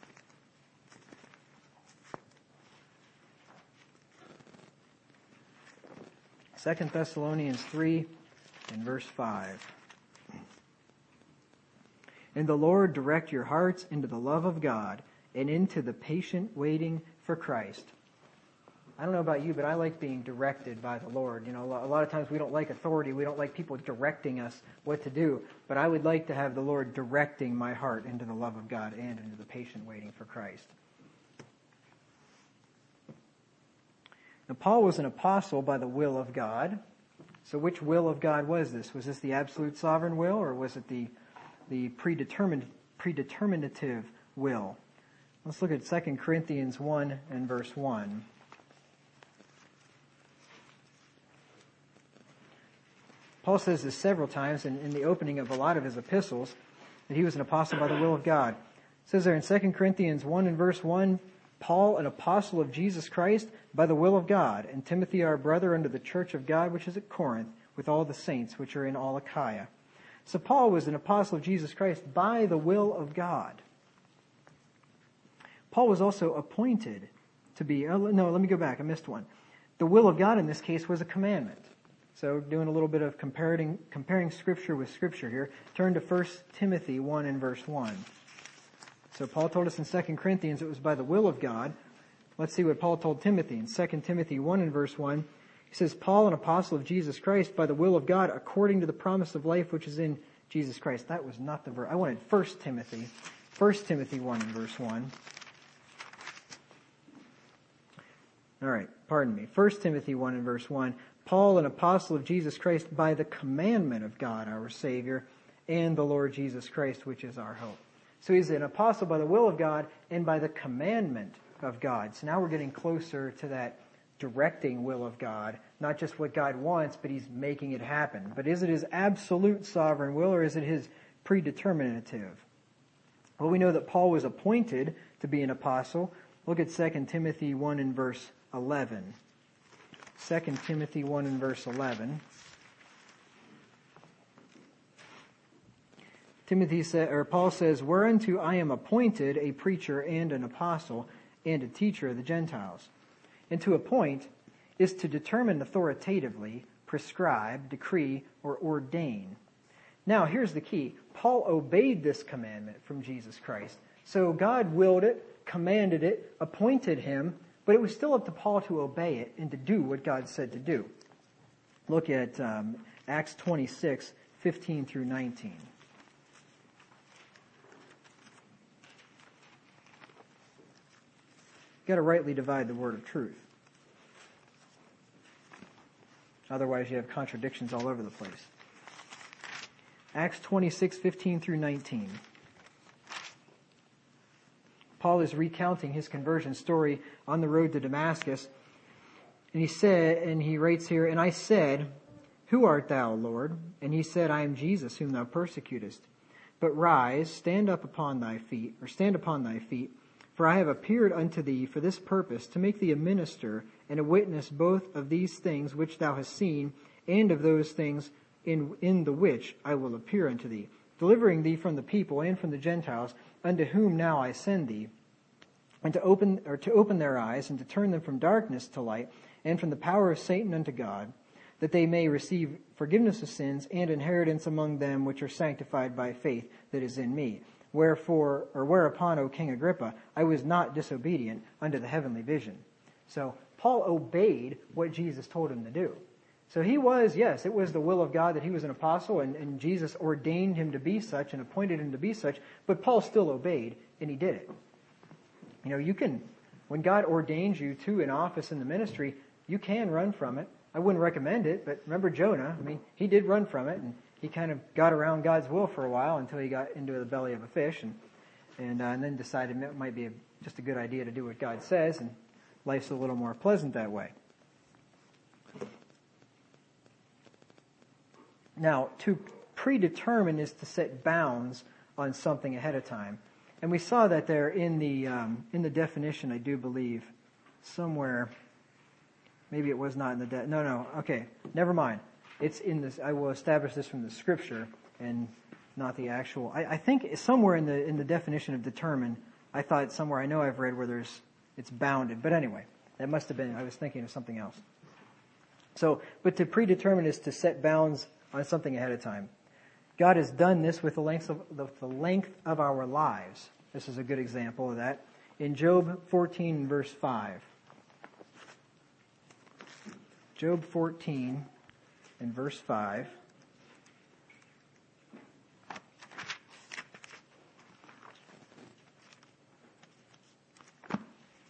Second Thessalonians three and verse five. And the Lord direct your hearts into the love of God and into the patient waiting for Christ. I don't know about you, but I like being directed by the Lord. You know, a lot of times we don't like authority. We don't like people directing us what to do. But I would like to have the Lord directing my heart into the love of God and into the patient waiting for Christ. Now, Paul was an apostle by the will of God. So which will of God was this? Was this the absolute sovereign will, or was it the, the predetermined, predeterminative will? Let's look at Second Corinthians one and verse one. Paul says this several times in, in the opening of a lot of his epistles, that he was an apostle by the will of God. It says there in Second Corinthians one and verse one, Paul, an apostle of Jesus Christ, by the will of God, and Timothy our brother unto the church of God which is at Corinth, with all the saints which are in all Achaia. So Paul was an apostle of Jesus Christ by the will of God. Paul was also appointed to be, oh, no, let me go back, I missed one. The will of God in this case was a commandment. So doing a little bit of comparing, comparing Scripture with Scripture here, turn to First Timothy one and verse one. So Paul told us in Second Corinthians it was by the will of God. Let's see what Paul told Timothy in Second Timothy one and verse one. He says, Paul, an apostle of Jesus Christ, by the will of God, according to the promise of life which is in Jesus Christ. That was not the verse. I wanted First Timothy. First Timothy one and verse one. All right, pardon me. First Timothy one and verse one. Paul, an apostle of Jesus Christ, by the commandment of God, our Savior, and the Lord Jesus Christ, which is our hope. So he's an apostle by the will of God and by the commandment of God. So now we're getting closer to that directing will of God, not just what God wants, but he's making it happen. But is it his absolute sovereign will, or is it his predeterminative? Well, we know that Paul was appointed to be an apostle. Look at Second Timothy one and verse eleven. Second Timothy one and verse eleven. Timothy said, or Paul says, whereunto I am appointed a preacher and an apostle and a teacher of the Gentiles. And to appoint is to determine authoritatively, prescribe, decree, or ordain. Now, here's the key. Paul obeyed this commandment from Jesus Christ. So God willed it, commanded it, appointed him, but it was still up to Paul to obey it and to do what God said to do. Look at um, Acts twenty-six, fifteen through nineteen. You've got to rightly divide the word of truth. Otherwise you have contradictions all over the place. Acts twenty-six, fifteen through nineteen. Paul is recounting his conversion story on the road to Damascus. And he said, and he writes here, and I said, who art thou, Lord? And he said, I am Jesus, whom thou persecutest. But rise, stand up upon thy feet, or stand upon thy feet, for I have appeared unto thee for this purpose, to make thee a minister and a witness both of these things which thou hast seen, and of those things in, in the which I will appear unto thee, delivering thee from the people and from the Gentiles, unto whom now I send thee, and to open, or to open their eyes, and to turn them from darkness to light, and from the power of Satan unto God, that they may receive forgiveness of sins and inheritance among them which are sanctified by faith that is in me. Wherefore, or whereupon, O King Agrippa, I was not disobedient unto the heavenly vision. So Paul obeyed what Jesus told him to do. So he was, yes, it was the will of God that he was an apostle, and, and Jesus ordained him to be such and appointed him to be such, but Paul still obeyed, and he did it. You know, you can, when God ordains you to an office in the ministry, you can run from it. I wouldn't recommend it, but remember Jonah, I mean, he did run from it, and he kind of got around God's will for a while until he got into the belly of a fish, and and, uh, and then decided it might be a, just a good idea to do what God says, and life's a little more pleasant that way. Now, to predetermine is to set bounds on something ahead of time. And we saw that there in the um, in the definition, I do believe, somewhere. Maybe it was not in the de- no no okay never mind. It's in this. I will establish this from the scripture and not the actual. I, I think somewhere in the in the definition of determine. I thought somewhere I know I've read where there's it's bounded. But anyway, that must have been. I was thinking of something else. So, but to predetermine is to set bounds on something ahead of time. God has done this with the length of the, the length of our lives. This is a good example of that. In Job fourteen, verse five. Job fourteen and verse five. It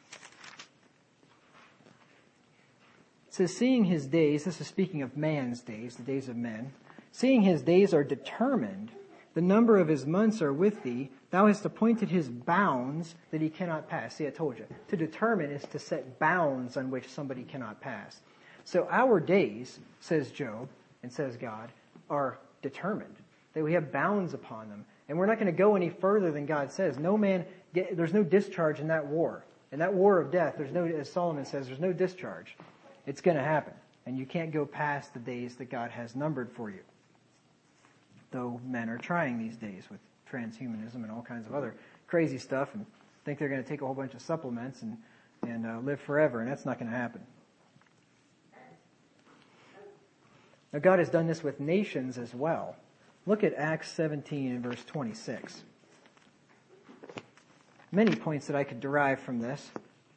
says, seeing his days, this is speaking of man's days, the days of men, seeing his days are determined, the number of his months are with thee, thou hast appointed his bounds that he cannot pass. See, I told you. To determine is to set bounds on which somebody cannot pass. So our days, says Job, and says God, are determined. That we have bounds upon them. And we're not going to go any further than God says. No man, get, there's no discharge in that war. In that war of death, there's no, as Solomon says, there's no discharge. It's going to happen. And you can't go past the days that God has numbered for you. Though men are trying these days with transhumanism and all kinds of other crazy stuff and think they're going to take a whole bunch of supplements and, and uh, live forever. And that's not going to happen. Now, God has done this with nations as well. Look at Acts seventeen and verse twenty-six. Many points that I could derive from this.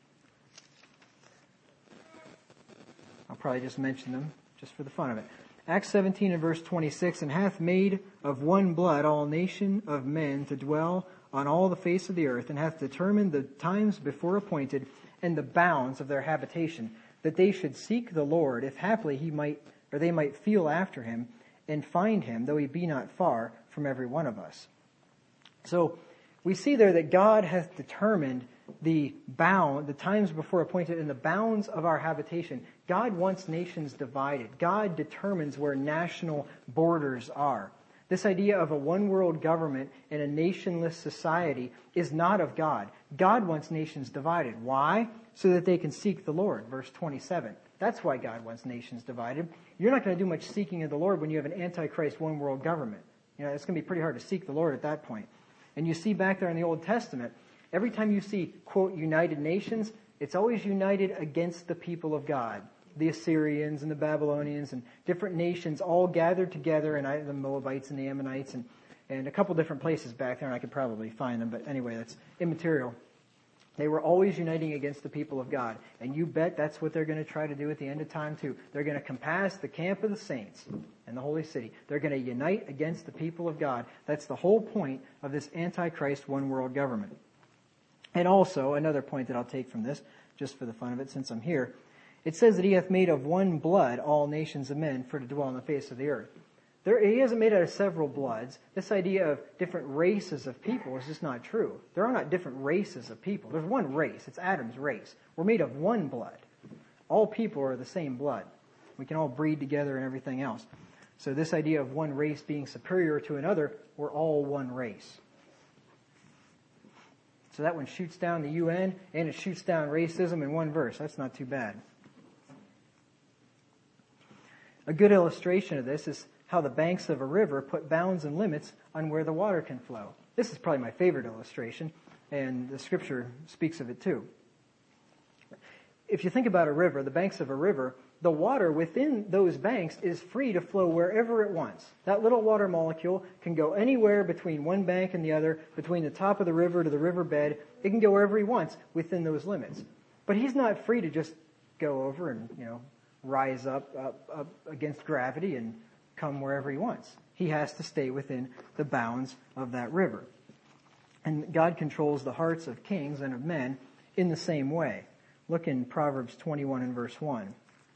I'll probably just mention them just for the fun of it. Acts seventeen and verse twenty-six, and hath made of one blood all nation of men to dwell on all the face of the earth, and hath determined the times before appointed and the bounds of their habitation, that they should seek the Lord, if haply he might, or they might feel after him, and find him, though he be not far from every one of us. So we see there that God hath determined the bound, the times before appointed, and the bounds of our habitation. God wants nations divided. God determines where national borders are. This idea of a one world government and a nationless society is not of God. God wants nations divided. Why? So that they can seek the Lord. Verse twenty-seven. That's why God wants nations divided. You're not going to do much seeking of the Lord when you have an antichrist one world government. You know, it's going to be pretty hard to seek the Lord at that point. And you see back there in the Old Testament, every time you see, quote, United Nations, it's always united against the people of God. The Assyrians and the Babylonians and different nations all gathered together, and the Moabites and the Ammonites and, and a couple different places back there, and I could probably find them, but anyway, that's immaterial. They were always uniting against the people of God. And you bet that's what they're going to try to do at the end of time too. They're going to compass the camp of the saints and the holy city. They're going to unite against the people of God. That's the whole point of this Antichrist one world government. And also, another point that I'll take from this, just for the fun of it, since I'm here, it says that he hath made of one blood all nations of men for to dwell on the face of the earth. There, he hasn't made out of several bloods. This idea of different races of people is just not true. There are not different races of people. There's one race. It's Adam's race. We're made of one blood. All people are the same blood. We can all breed together and everything else. So this idea of one race being superior to another, we're all one race. So that one shoots down the U N and it shoots down racism in one verse. That's not too bad. A good illustration of this is how the banks of a river put bounds and limits on where the water can flow. This is probably my favorite illustration, and the scripture speaks of it too. If you think about a river, the banks of a river, the water within those banks is free to flow wherever it wants. That little water molecule can go anywhere between one bank and the other, between the top of the river to the riverbed. It can go wherever he wants within those limits. But he's not free to just go over and, you know, rise up, up, up against gravity and come wherever he wants. He has to stay within the bounds of that river. And God controls the hearts of kings and of men in the same way. Look in Proverbs twenty-one and verse one.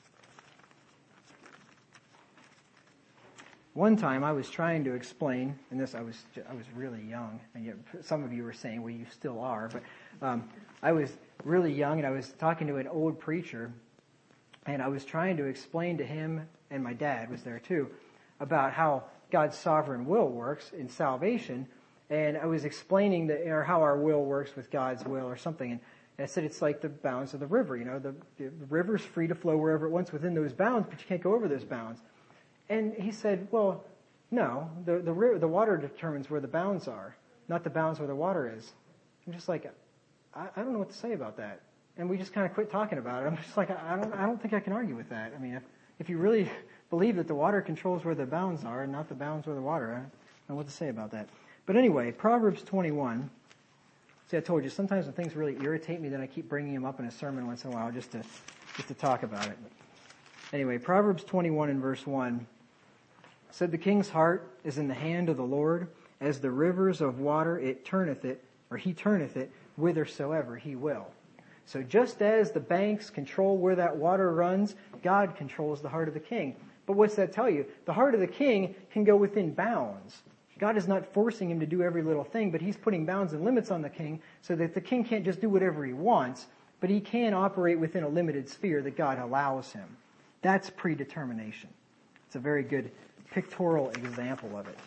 One time I was trying to explain, and this I was I was really young, and yet some of you were saying, well, you still are, but um, I was really young, and I was talking to an old preacher, and I was trying to explain to him, and my dad was there too, about how God's sovereign will works in salvation, and I was explaining the, or how our will works with God's will or something, and I said it's like the bounds of the river. You know, the, the river's free to flow wherever it wants within those bounds, but you can't go over those bounds. And he said, well, no, the the, river, the water determines where the bounds are, not the bounds where the water is. I'm just like, I, I don't know what to say about that. And we just kind of quit talking about it. I'm just like, I don't I don't think I can argue with that. I mean, if, if you really believe that the water controls where the bounds are and not the bounds where the water are, I don't know what to say about that. But anyway, Proverbs twenty-one. See, I told you, sometimes when things really irritate me, then I keep bringing them up in a sermon once in a while just to just to talk about it. But anyway, Proverbs twenty-one and verse one said, the king's heart is in the hand of the Lord, as the rivers of water it turneth it, or he turneth it, whithersoever he will. So just as the banks control where that water runs, God controls the heart of the king. But what's that tell you? The heart of the king can go within bounds. God is not forcing him to do every little thing, but he's putting bounds and limits on the king so that the king can't just do whatever he wants, but he can operate within a limited sphere that God allows him. That's predetermination. It's a very good pictorial example of it.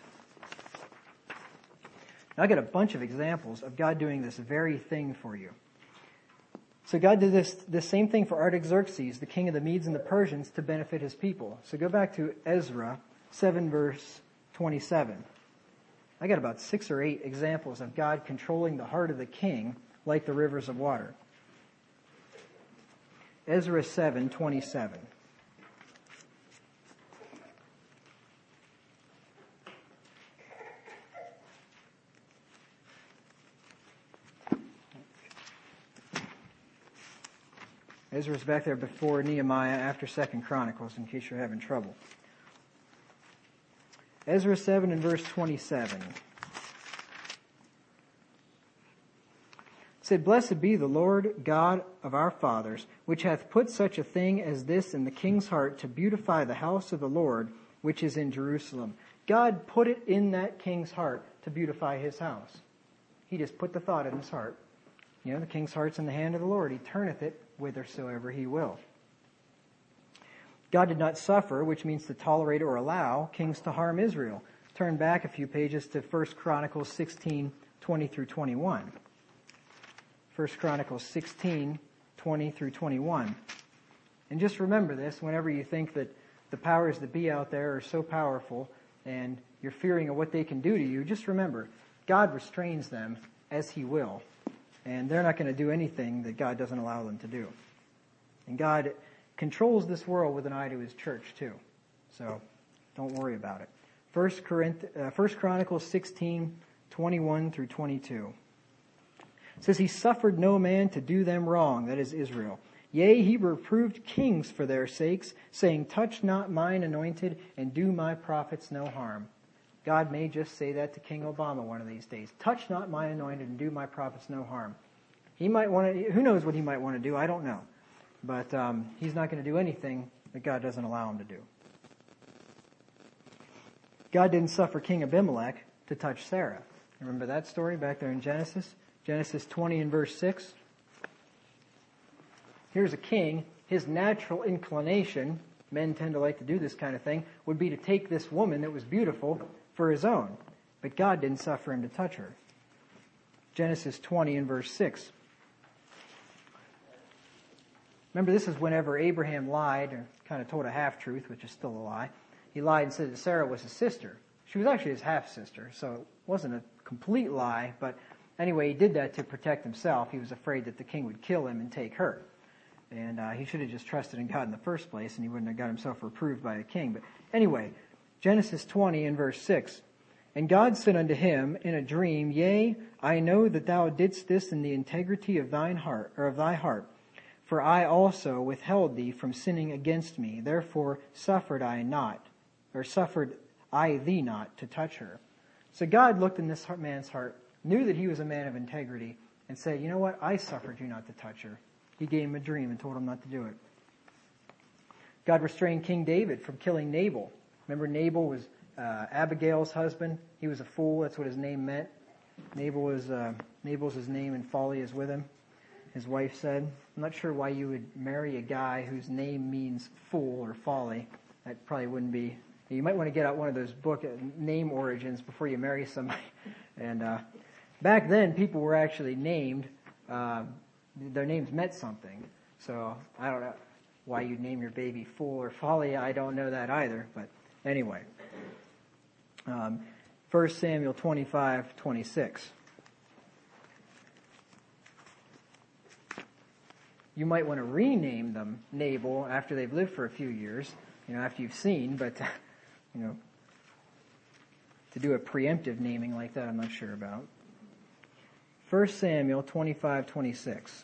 Now, I got a bunch of examples of God doing this very thing for you. So God did this, this same thing for Artaxerxes, the king of the Medes and the Persians, to benefit his people. So go back to Ezra seven, verse twenty-seven. I got about six or eight examples of God controlling the heart of the king like the rivers of water. Ezra seven, twenty-seven. Ezra's back there before Nehemiah after Second Chronicles, in case you're having trouble. Ezra seven and verse twenty-seven. It said, blessed be the Lord God of our fathers, which hath put such a thing as this in the king's heart to beautify the house of the Lord, which is in Jerusalem. God put it in that king's heart to beautify his house. He just put the thought in his heart. You know, the king's heart's in the hand of the Lord. He turneth it whithersoever he will. God did not suffer, which means to tolerate or allow, kings to harm Israel. Turn back a few pages to First Chronicles sixteen, twenty through twenty-one. First Chronicles sixteen, twenty through twenty-one. And just remember this whenever you think that the powers that be out there are so powerful and you're fearing of what they can do to you, just remember, God restrains them as he will. And they're not going to do anything that God doesn't allow them to do. And God controls this world with an eye to his church too. So don't worry about it. First Chronicles sixteen, twenty-one through twenty-two. It says, he suffered no man to do them wrong, that is Israel. Yea, he reproved kings for their sakes, saying, touch not mine anointed, and do my prophets no harm. God may just say that to King Obama one of these days. Touch not my anointed and do my prophets no harm. He might want to, who knows what he might want to do, I don't know. But um, he's not going to do anything that God doesn't allow him to do. God didn't suffer King Abimelech to touch Sarah. Remember that story back there in Genesis? Genesis twenty and verse six. Here's a king his natural inclination, men tend to like to do this kind of thing, would be to take this woman that was beautiful for his own. But God didn't suffer him to touch her. Genesis twenty and verse six. Remember, this is whenever Abraham lied, or kind of told a half-truth, which is still a lie. He lied and said that Sarah was his sister. She was actually his half-sister, so it wasn't a complete lie, but anyway, he did that to protect himself. He was afraid that the king would kill him and take her. And uh, he should have just trusted in God in the first place, and he wouldn't have got himself reproved by a king. But anyway, Genesis twenty and verse six. And God said unto him in a dream, Yea, I know that thou didst this in the integrity of thine heart, or of thy heart. For I also withheld thee from sinning against me. Therefore suffered I not, or suffered I thee not to touch her. So God looked in this man's heart, knew that he was a man of integrity, and said, you know what? I suffered you not to touch her. He gave him a dream and told him not to do it. God restrained King David from killing Nabal. Remember, Nabal was uh, Abigail's husband. He was a fool. That's what his name meant. Nabal was uh, Nabal's his name, and folly is with him. His wife said, I'm not sure why you would marry a guy whose name means fool or folly. That probably wouldn't be. You might want to get out one of those book name origins before you marry somebody. And uh, back then, people were actually named. Uh, their names meant something. So I don't know why you'd name your baby fool or folly. I don't know that either. But anyway, um, First Samuel twenty-five twenty-six. You might want to rename them Nabal after they've lived for a few years, you know, after you've seen, but, you know, to do a preemptive naming like that, I'm not sure about. First Samuel twenty-five twenty-six.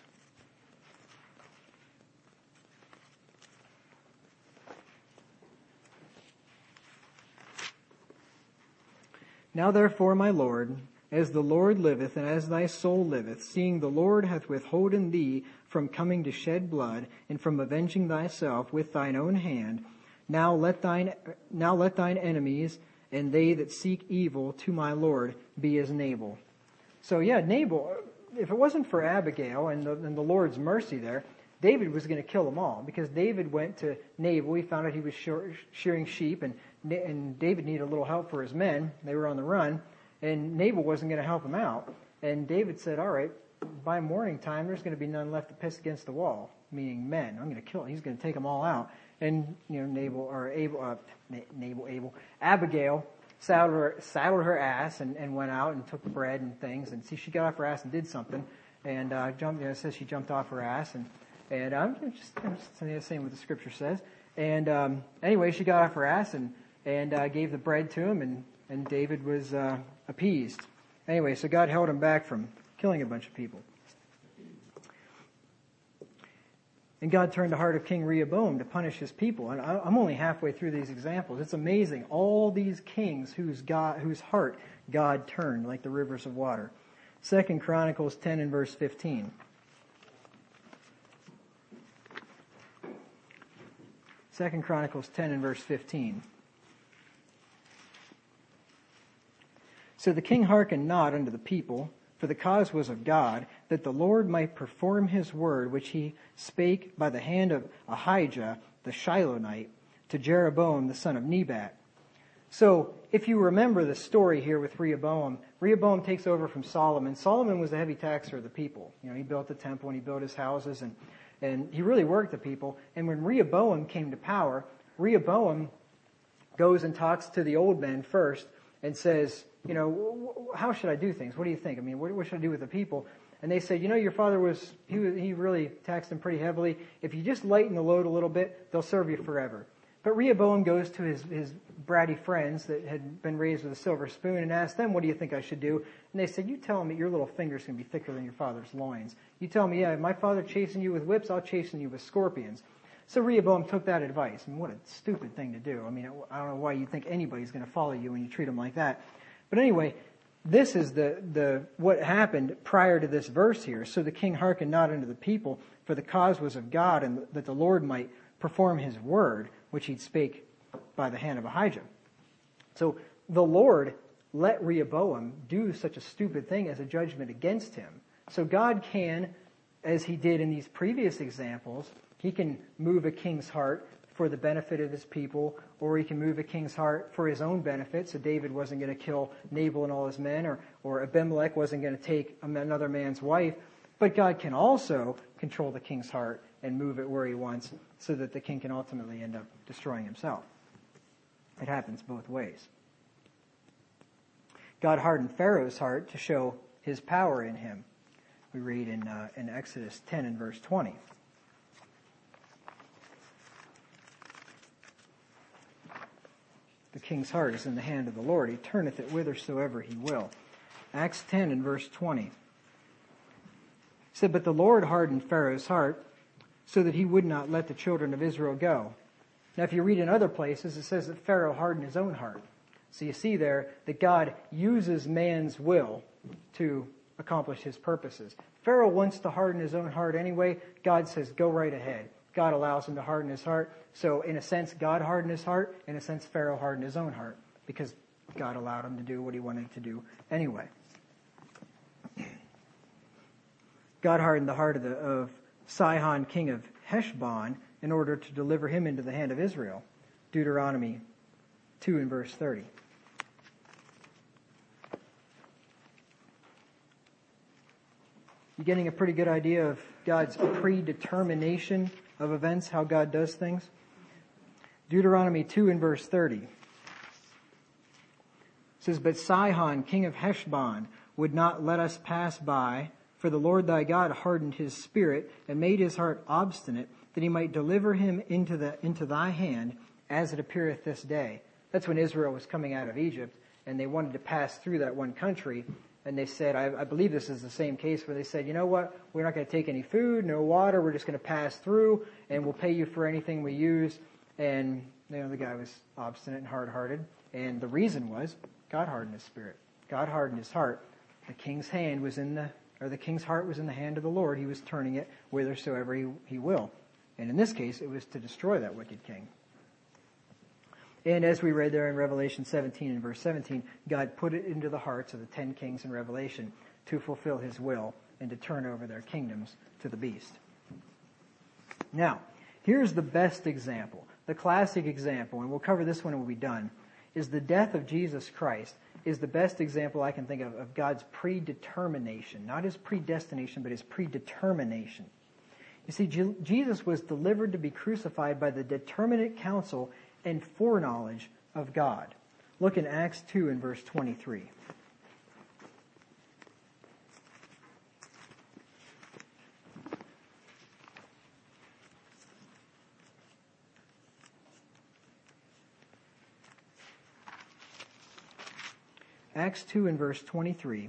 Now therefore, my Lord, as the Lord liveth, and as thy soul liveth, seeing the Lord hath withholden thee from coming to shed blood, and from avenging thyself with thine own hand, now let thine now let thine enemies and they that seek evil to my Lord be as Nabal. So yeah, Nabal, if it wasn't for Abigail and the, and the Lord's mercy there, David was going to kill them all, because David went to Nabal. He found out he was shearing sheep, and, and David needed a little help for his men. They were on the run, and Nabal wasn't going to help him out. And David said, all right, by morning time, there's going to be none left to piss against the wall, meaning men. I'm going to kill him. He's going to take them all out. And, you know, Nabal, or Abel, uh, Nabal, Abel, Abigail saddled her, saddled her ass and, and went out and took bread and things. And see, she got off her ass and did something. And, uh, jumped, you know, it says she jumped off her ass. And, and I'm um, just, I'm just saying what the scripture says. And, um, anyway, she got off her ass and, and, uh, gave the bread to him, and, and David was, uh, appeased. Anyway, so God held him back from killing a bunch of people. And God turned the heart of King Rehoboam to punish his people. And I'm only halfway through these examples. It's amazing. All these kings whose God, whose heart God turned like the rivers of water. Second Chronicles ten and verse fifteen. Second Chronicles ten and verse fifteen. So the king hearkened not unto the people, for the cause was of God, that the Lord might perform his word which he spake by the hand of Ahijah the Shilonite to Jeroboam the son of Nebat. So if you remember the story here with Rehoboam, Rehoboam takes over from Solomon. Solomon was the heavy taxer of the people. You know, he built the temple and he built his houses, and, and he really worked the people. And when Rehoboam came to power, Rehoboam goes and talks to the old men first and says, you know, how should I do things? What do you think? I mean, what, what should I do with the people? And they said, you know, your father was, he was, he really taxed them pretty heavily. If you just lighten the load a little bit, they'll serve you forever. But Rehoboam goes to his, his bratty friends that had been raised with a silver spoon and asks them, what do you think I should do? And they said, you tell him that your little finger's going to be thicker than your father's loins. You tell me, yeah, if my father chasing you with whips, I'll chasten you with scorpions. So Rehoboam took that advice. I mean, what a stupid thing to do. I mean, I don't know why you think anybody's going to follow you when you treat them like that. But anyway, this is the, the what happened prior to this verse here. So the king hearkened not unto the people, for the cause was of God, and that the Lord might perform his word, which he spake by the hand of Ahijah. So the Lord let Rehoboam do such a stupid thing as a judgment against him. So God can, as he did in these previous examples, He can move a king's heart for the benefit of his people, or he can move a king's heart for his own benefit. So David wasn't going to kill Nabal and all his men, or, or Abimelech wasn't going to take another man's wife. But God can also control the king's heart and move it where he wants, so that the king can ultimately end up destroying himself. It happens both ways. God hardened Pharaoh's heart to show his power in him. We read in, uh, in Exodus ten and verse twenty. The king's heart is in the hand of the Lord. He turneth it whithersoever he will. Acts ten and verse twenty. He said, but the Lord hardened Pharaoh's heart so that he would not let the children of Israel go. Now, if you read in other places, it says that Pharaoh hardened his own heart. So you see there that God uses man's will to accomplish his purposes. Pharaoh wants to harden his own heart anyway. God says, go right ahead. God allows him to harden his heart. So in a sense, God hardened his heart. In a sense, Pharaoh hardened his own heart because God allowed him to do what he wanted to do anyway. God hardened the heart of, the, of Sihon, king of Heshbon, in order to deliver him into the hand of Israel. Deuteronomy two and verse thirty. You getting a pretty good idea of God's predetermination of events, how God does things? Deuteronomy two and verse thirty. It says, but Sihon, king of Heshbon, would not let us pass by, for the Lord thy God hardened his spirit and made his heart obstinate, that he might deliver him into the into thy hand, as it appeareth this day. That's when Israel was coming out of Egypt, and they wanted to pass through that one country. And they said, I, I believe this is the same case where they said, you know what, we're not going to take any food, no water, we're just going to pass through, and we'll pay you for anything we use. And, you know, the guy was obstinate and hard-hearted. And the reason was, God hardened his spirit. God hardened his heart. The king's hand was in the, or the king's heart was in the hand of the Lord. He was turning it whithersoever he, he will. And in this case, it was to destroy that wicked king. And as we read there in Revelation seventeen and verse seventeen, God put it into the hearts of the ten kings in Revelation to fulfill his will and to turn over their kingdoms to the beast. Now, here's the best example, the classic example, and we'll cover this one when we're done, is the death of Jesus Christ is the best example I can think of of God's predetermination, not his predestination, but his predetermination. You see, Jesus was delivered to be crucified by the determinate counsel and foreknowledge of God. Look in Acts two and verse twenty-three. Acts two and verse twenty-three.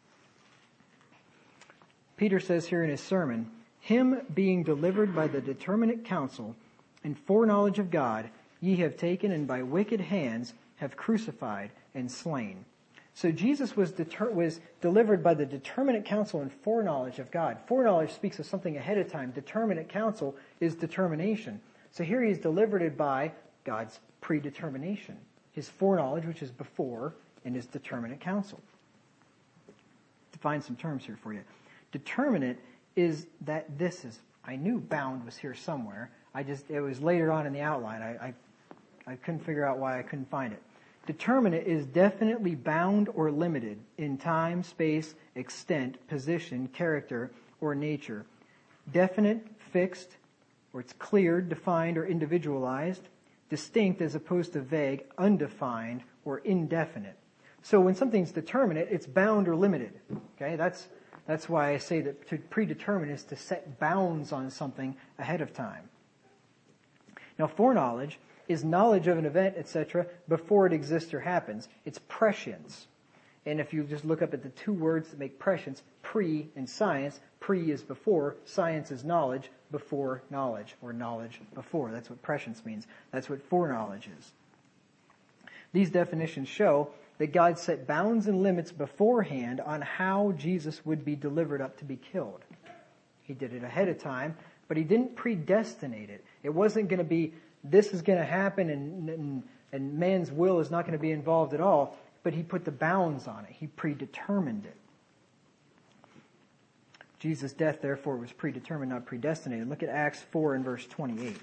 Peter says here in his sermon, him being delivered by the determinate counsel and foreknowledge of God, ye have taken and by wicked hands have crucified and slain. So Jesus was deter- was delivered by the determinate counsel and foreknowledge of God. Foreknowledge speaks of something ahead of time. Determinate counsel is determination. So here he is delivered by God's predetermination. His foreknowledge, which is before, and his determinate counsel. Define some terms here for you. Determinate is that this is, I knew bound was here somewhere. I just, it was later on in the outline. I, I I couldn't figure out why I couldn't find it. Determinate is definitely bound or limited in time, space, extent, position, character, or nature. Definite, fixed, or it's cleared, defined, or individualized. Distinct as opposed to vague, undefined, or indefinite. So when something's determinate, it's bound or limited. Okay, that's that's why I say that to predetermine is to set bounds on something ahead of time. Now, foreknowledge is knowledge of an event, et cetera, before it exists or happens. It's prescience. And if you just look up at the two words that make prescience, pre and science, pre is before, science is knowledge, before knowledge, or knowledge before. That's what prescience means. That's what foreknowledge is. These definitions show that God set bounds and limits beforehand on how Jesus would be delivered up to be killed. He did it ahead of time, but he didn't predestinate it. It wasn't going to be, this is going to happen and, and, and man's will is not going to be involved at all, but he put the bounds on it. He predetermined it. Jesus' death, therefore, was predetermined, not predestinated. Look at Acts four and verse twenty-eight.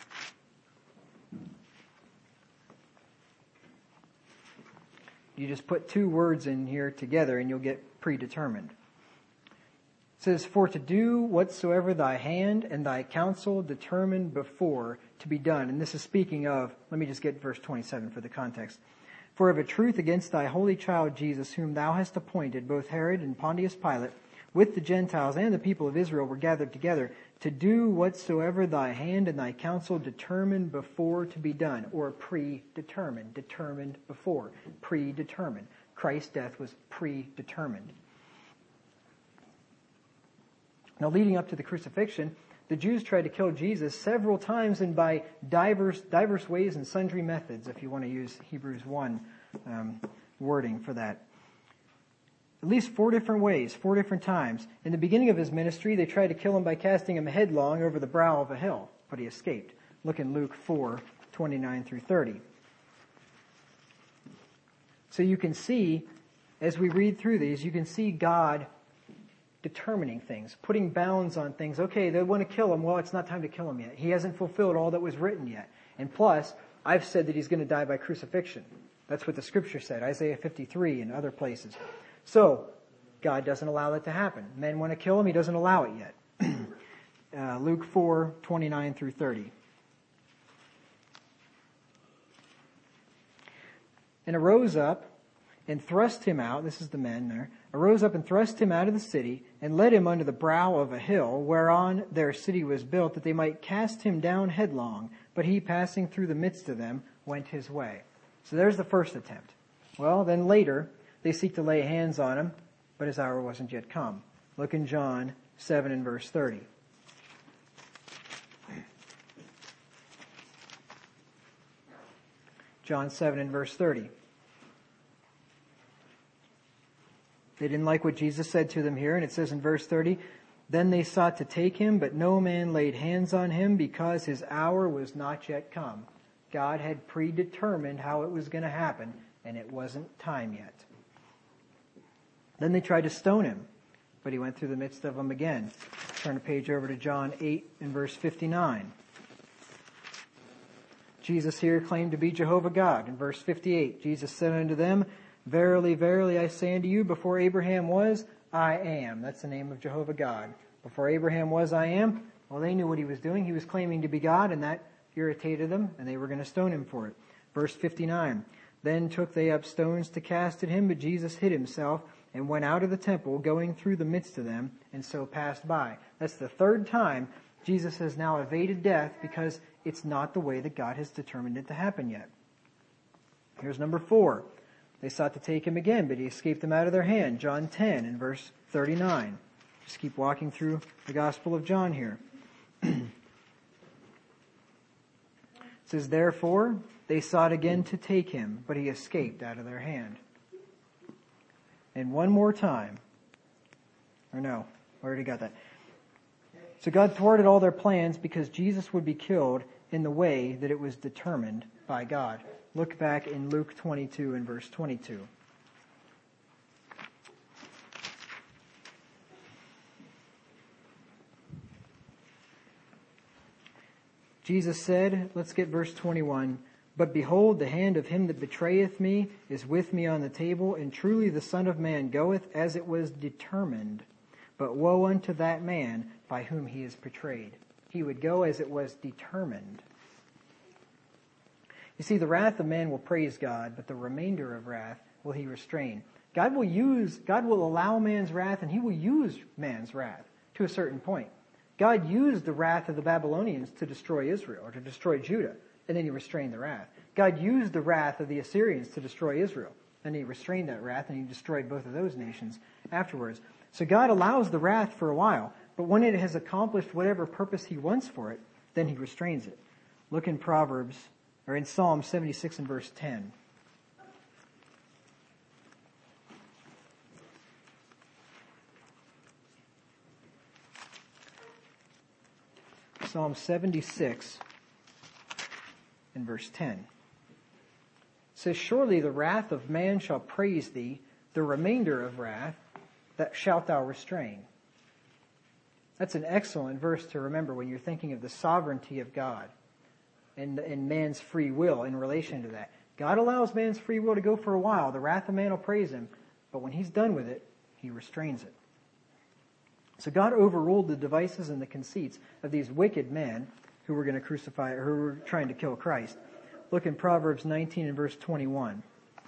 You just put two words in here together and you'll get predetermined. It says, for to do whatsoever thy hand and thy counsel determined before to be done. And this is speaking of, let me just get verse twenty-seven for the context. For of a truth against thy holy child Jesus, whom thou hast appointed, both Herod and Pontius Pilate, with the Gentiles and the people of Israel were gathered together to do whatsoever thy hand and thy counsel determined before to be done, or predetermined, determined before, predetermined. Christ's death was predetermined. Now, leading up to the crucifixion, the Jews tried to kill Jesus several times and by diverse, diverse ways and sundry methods, if you want to use Hebrews one um, wording for that. At least four different ways, four different times. In the beginning of his ministry, they tried to kill him by casting him headlong over the brow of a hill, but he escaped. Look in Luke four, twenty-nine through thirty. So you can see, as we read through these, you can see God determining things, putting bounds on things. Okay, they want to kill him. Well, it's not time to kill him yet. He hasn't fulfilled all that was written yet. And plus, I've said that he's going to die by crucifixion. That's what the scripture said, Isaiah fifty-three and other places. So, God doesn't allow that to happen. Men want to kill him, he doesn't allow it yet. uh, Luke four, twenty-nine through thirty. And arose up and thrust him out, this is the men there, arose up and thrust him out of the city, and led him unto the brow of a hill, whereon their city was built, that they might cast him down headlong. But he, passing through the midst of them, went his way. So there's the first attempt. Well, then later, they seek to lay hands on him, but his hour wasn't yet come. Look in John seven and verse thirty. John seven and verse thirty. They didn't like what Jesus said to them here, and it says in verse thirty, then they sought to take him, but no man laid hands on him because his hour was not yet come. God had predetermined how it was going to happen, and it wasn't time yet. Then they tried to stone him, but he went through the midst of them again. Turn a page over to John eight and verse fifty-nine. Jesus here claimed to be Jehovah God. In verse fifty-eight, Jesus said unto them, verily, verily, I say unto you, before Abraham was, I am. That's the name of Jehovah God. Before Abraham was, I am. Well, they knew what he was doing. He was claiming to be God, and that irritated them, and they were going to stone him for it. Verse fifty-nine, then took they up stones to cast at him, but Jesus hid himself and went out of the temple, going through the midst of them, and so passed by. That's the third time Jesus has now evaded death because it's not the way that God has determined it to happen yet. Here's number four. They sought to take him again, but he escaped them out of their hand. John ten and verse thirty-nine. Just keep walking through the Gospel of John here. It says, therefore, they sought again to take him, but he escaped out of their hand. And one more time. Or no, I already got that. So God thwarted all their plans because Jesus would be killed in the way that it was determined by God. Look back in Luke twenty-two and verse twenty-two. Jesus said, let's get verse twenty-one, but behold, the hand of him that betrayeth me is with me on the table, and truly the Son of Man goeth as it was determined. But woe unto that man by whom he is betrayed. He would go as it was determined. You see, the wrath of man will praise God, but the remainder of wrath will he restrain. God will use, God will allow man's wrath, and he will use man's wrath to a certain point. God used the wrath of the Babylonians to destroy Israel, or to destroy Judah, and then he restrained the wrath. God used the wrath of the Assyrians to destroy Israel, and he restrained that wrath, and he destroyed both of those nations afterwards. So God allows the wrath for a while, but when it has accomplished whatever purpose he wants for it, then he restrains it. Look in Proverbs, or in Psalm seventy-six and verse ten. Psalm seventy-six and verse ten. It says, surely the wrath of man shall praise thee, the remainder of wrath that shalt thou restrain. That's an excellent verse to remember when you're thinking of the sovereignty of God and, and man's free will in relation to that. God allows man's free will to go for a while. The wrath of man will praise him. But when he's done with it, he restrains it. So God overruled the devices and the conceits of these wicked men who were going to crucify, or who were trying to kill Christ. Look in Proverbs nineteen and verse twenty-one.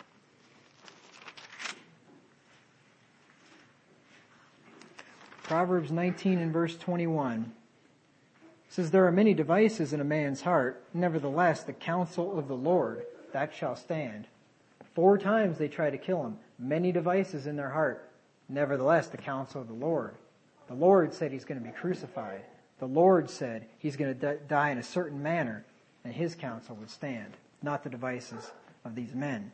Proverbs nineteen and verse twenty-one. It says, there are many devices in a man's heart. Nevertheless, the counsel of the Lord, that shall stand. Four times they try to kill him. Many devices in their heart. Nevertheless, the counsel of the Lord. The Lord said he's going to be crucified. The Lord said he's going to die in a certain manner, and his counsel would stand, not the devices of these men.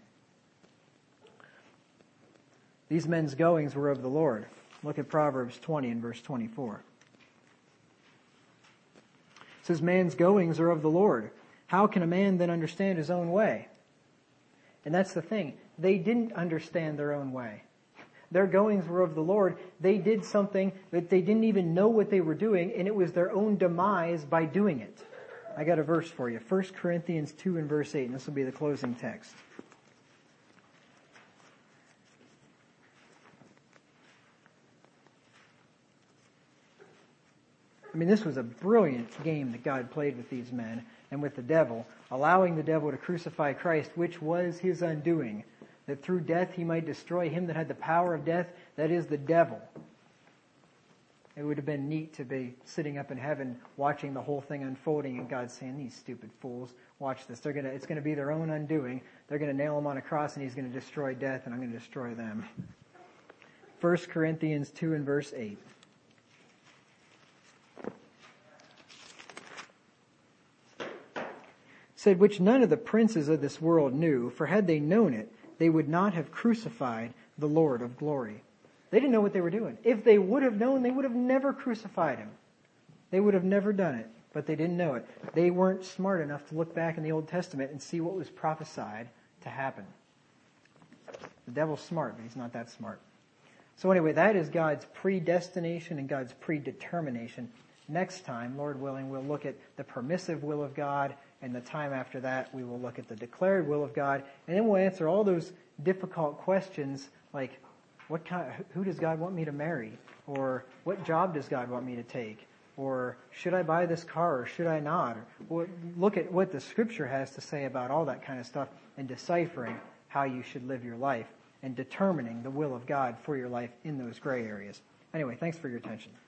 These men's goings were of the Lord. Look at Proverbs twenty and verse twenty-four. It says, man's goings are of the Lord. How can a man then understand his own way? And that's the thing. They didn't understand their own way. Their goings were of the Lord. They did something that they didn't even know what they were doing, and it was their own demise by doing it. I got a verse for you. First Corinthians two and verse eight, and this will be the closing text. I mean, this was a brilliant game that God played with these men and with the devil, allowing the devil to crucify Christ, which was his undoing, that through death he might destroy him that had the power of death, that is the devil. It would have been neat to be sitting up in heaven watching the whole thing unfolding and God saying, these stupid fools, watch this. They're gonna, it's going to be their own undoing. They're going to nail him on a cross and he's going to destroy death and I'm going to destroy them. First Corinthians two and verse eight. Said, which none of the princes of this world knew, for had they known it, they would not have crucified the Lord of glory. They didn't know what they were doing. If they would have known, they would have never crucified him. They would have never done it, but they didn't know it. They weren't smart enough to look back in the Old Testament and see what was prophesied to happen. The devil's smart, but he's not that smart. So anyway, that is God's predestination and God's predetermination. Next time, Lord willing, we'll look at the permissive will of God, and the time after that, we will look at the declared will of God, and then we'll answer all those difficult questions like, what kind, who does God want me to marry? Or what job does God want me to take? Or should I buy this car or should I not? Or look at what the Scripture has to say about all that kind of stuff and deciphering how you should live your life and determining the will of God for your life in those gray areas. Anyway, thanks for your attention.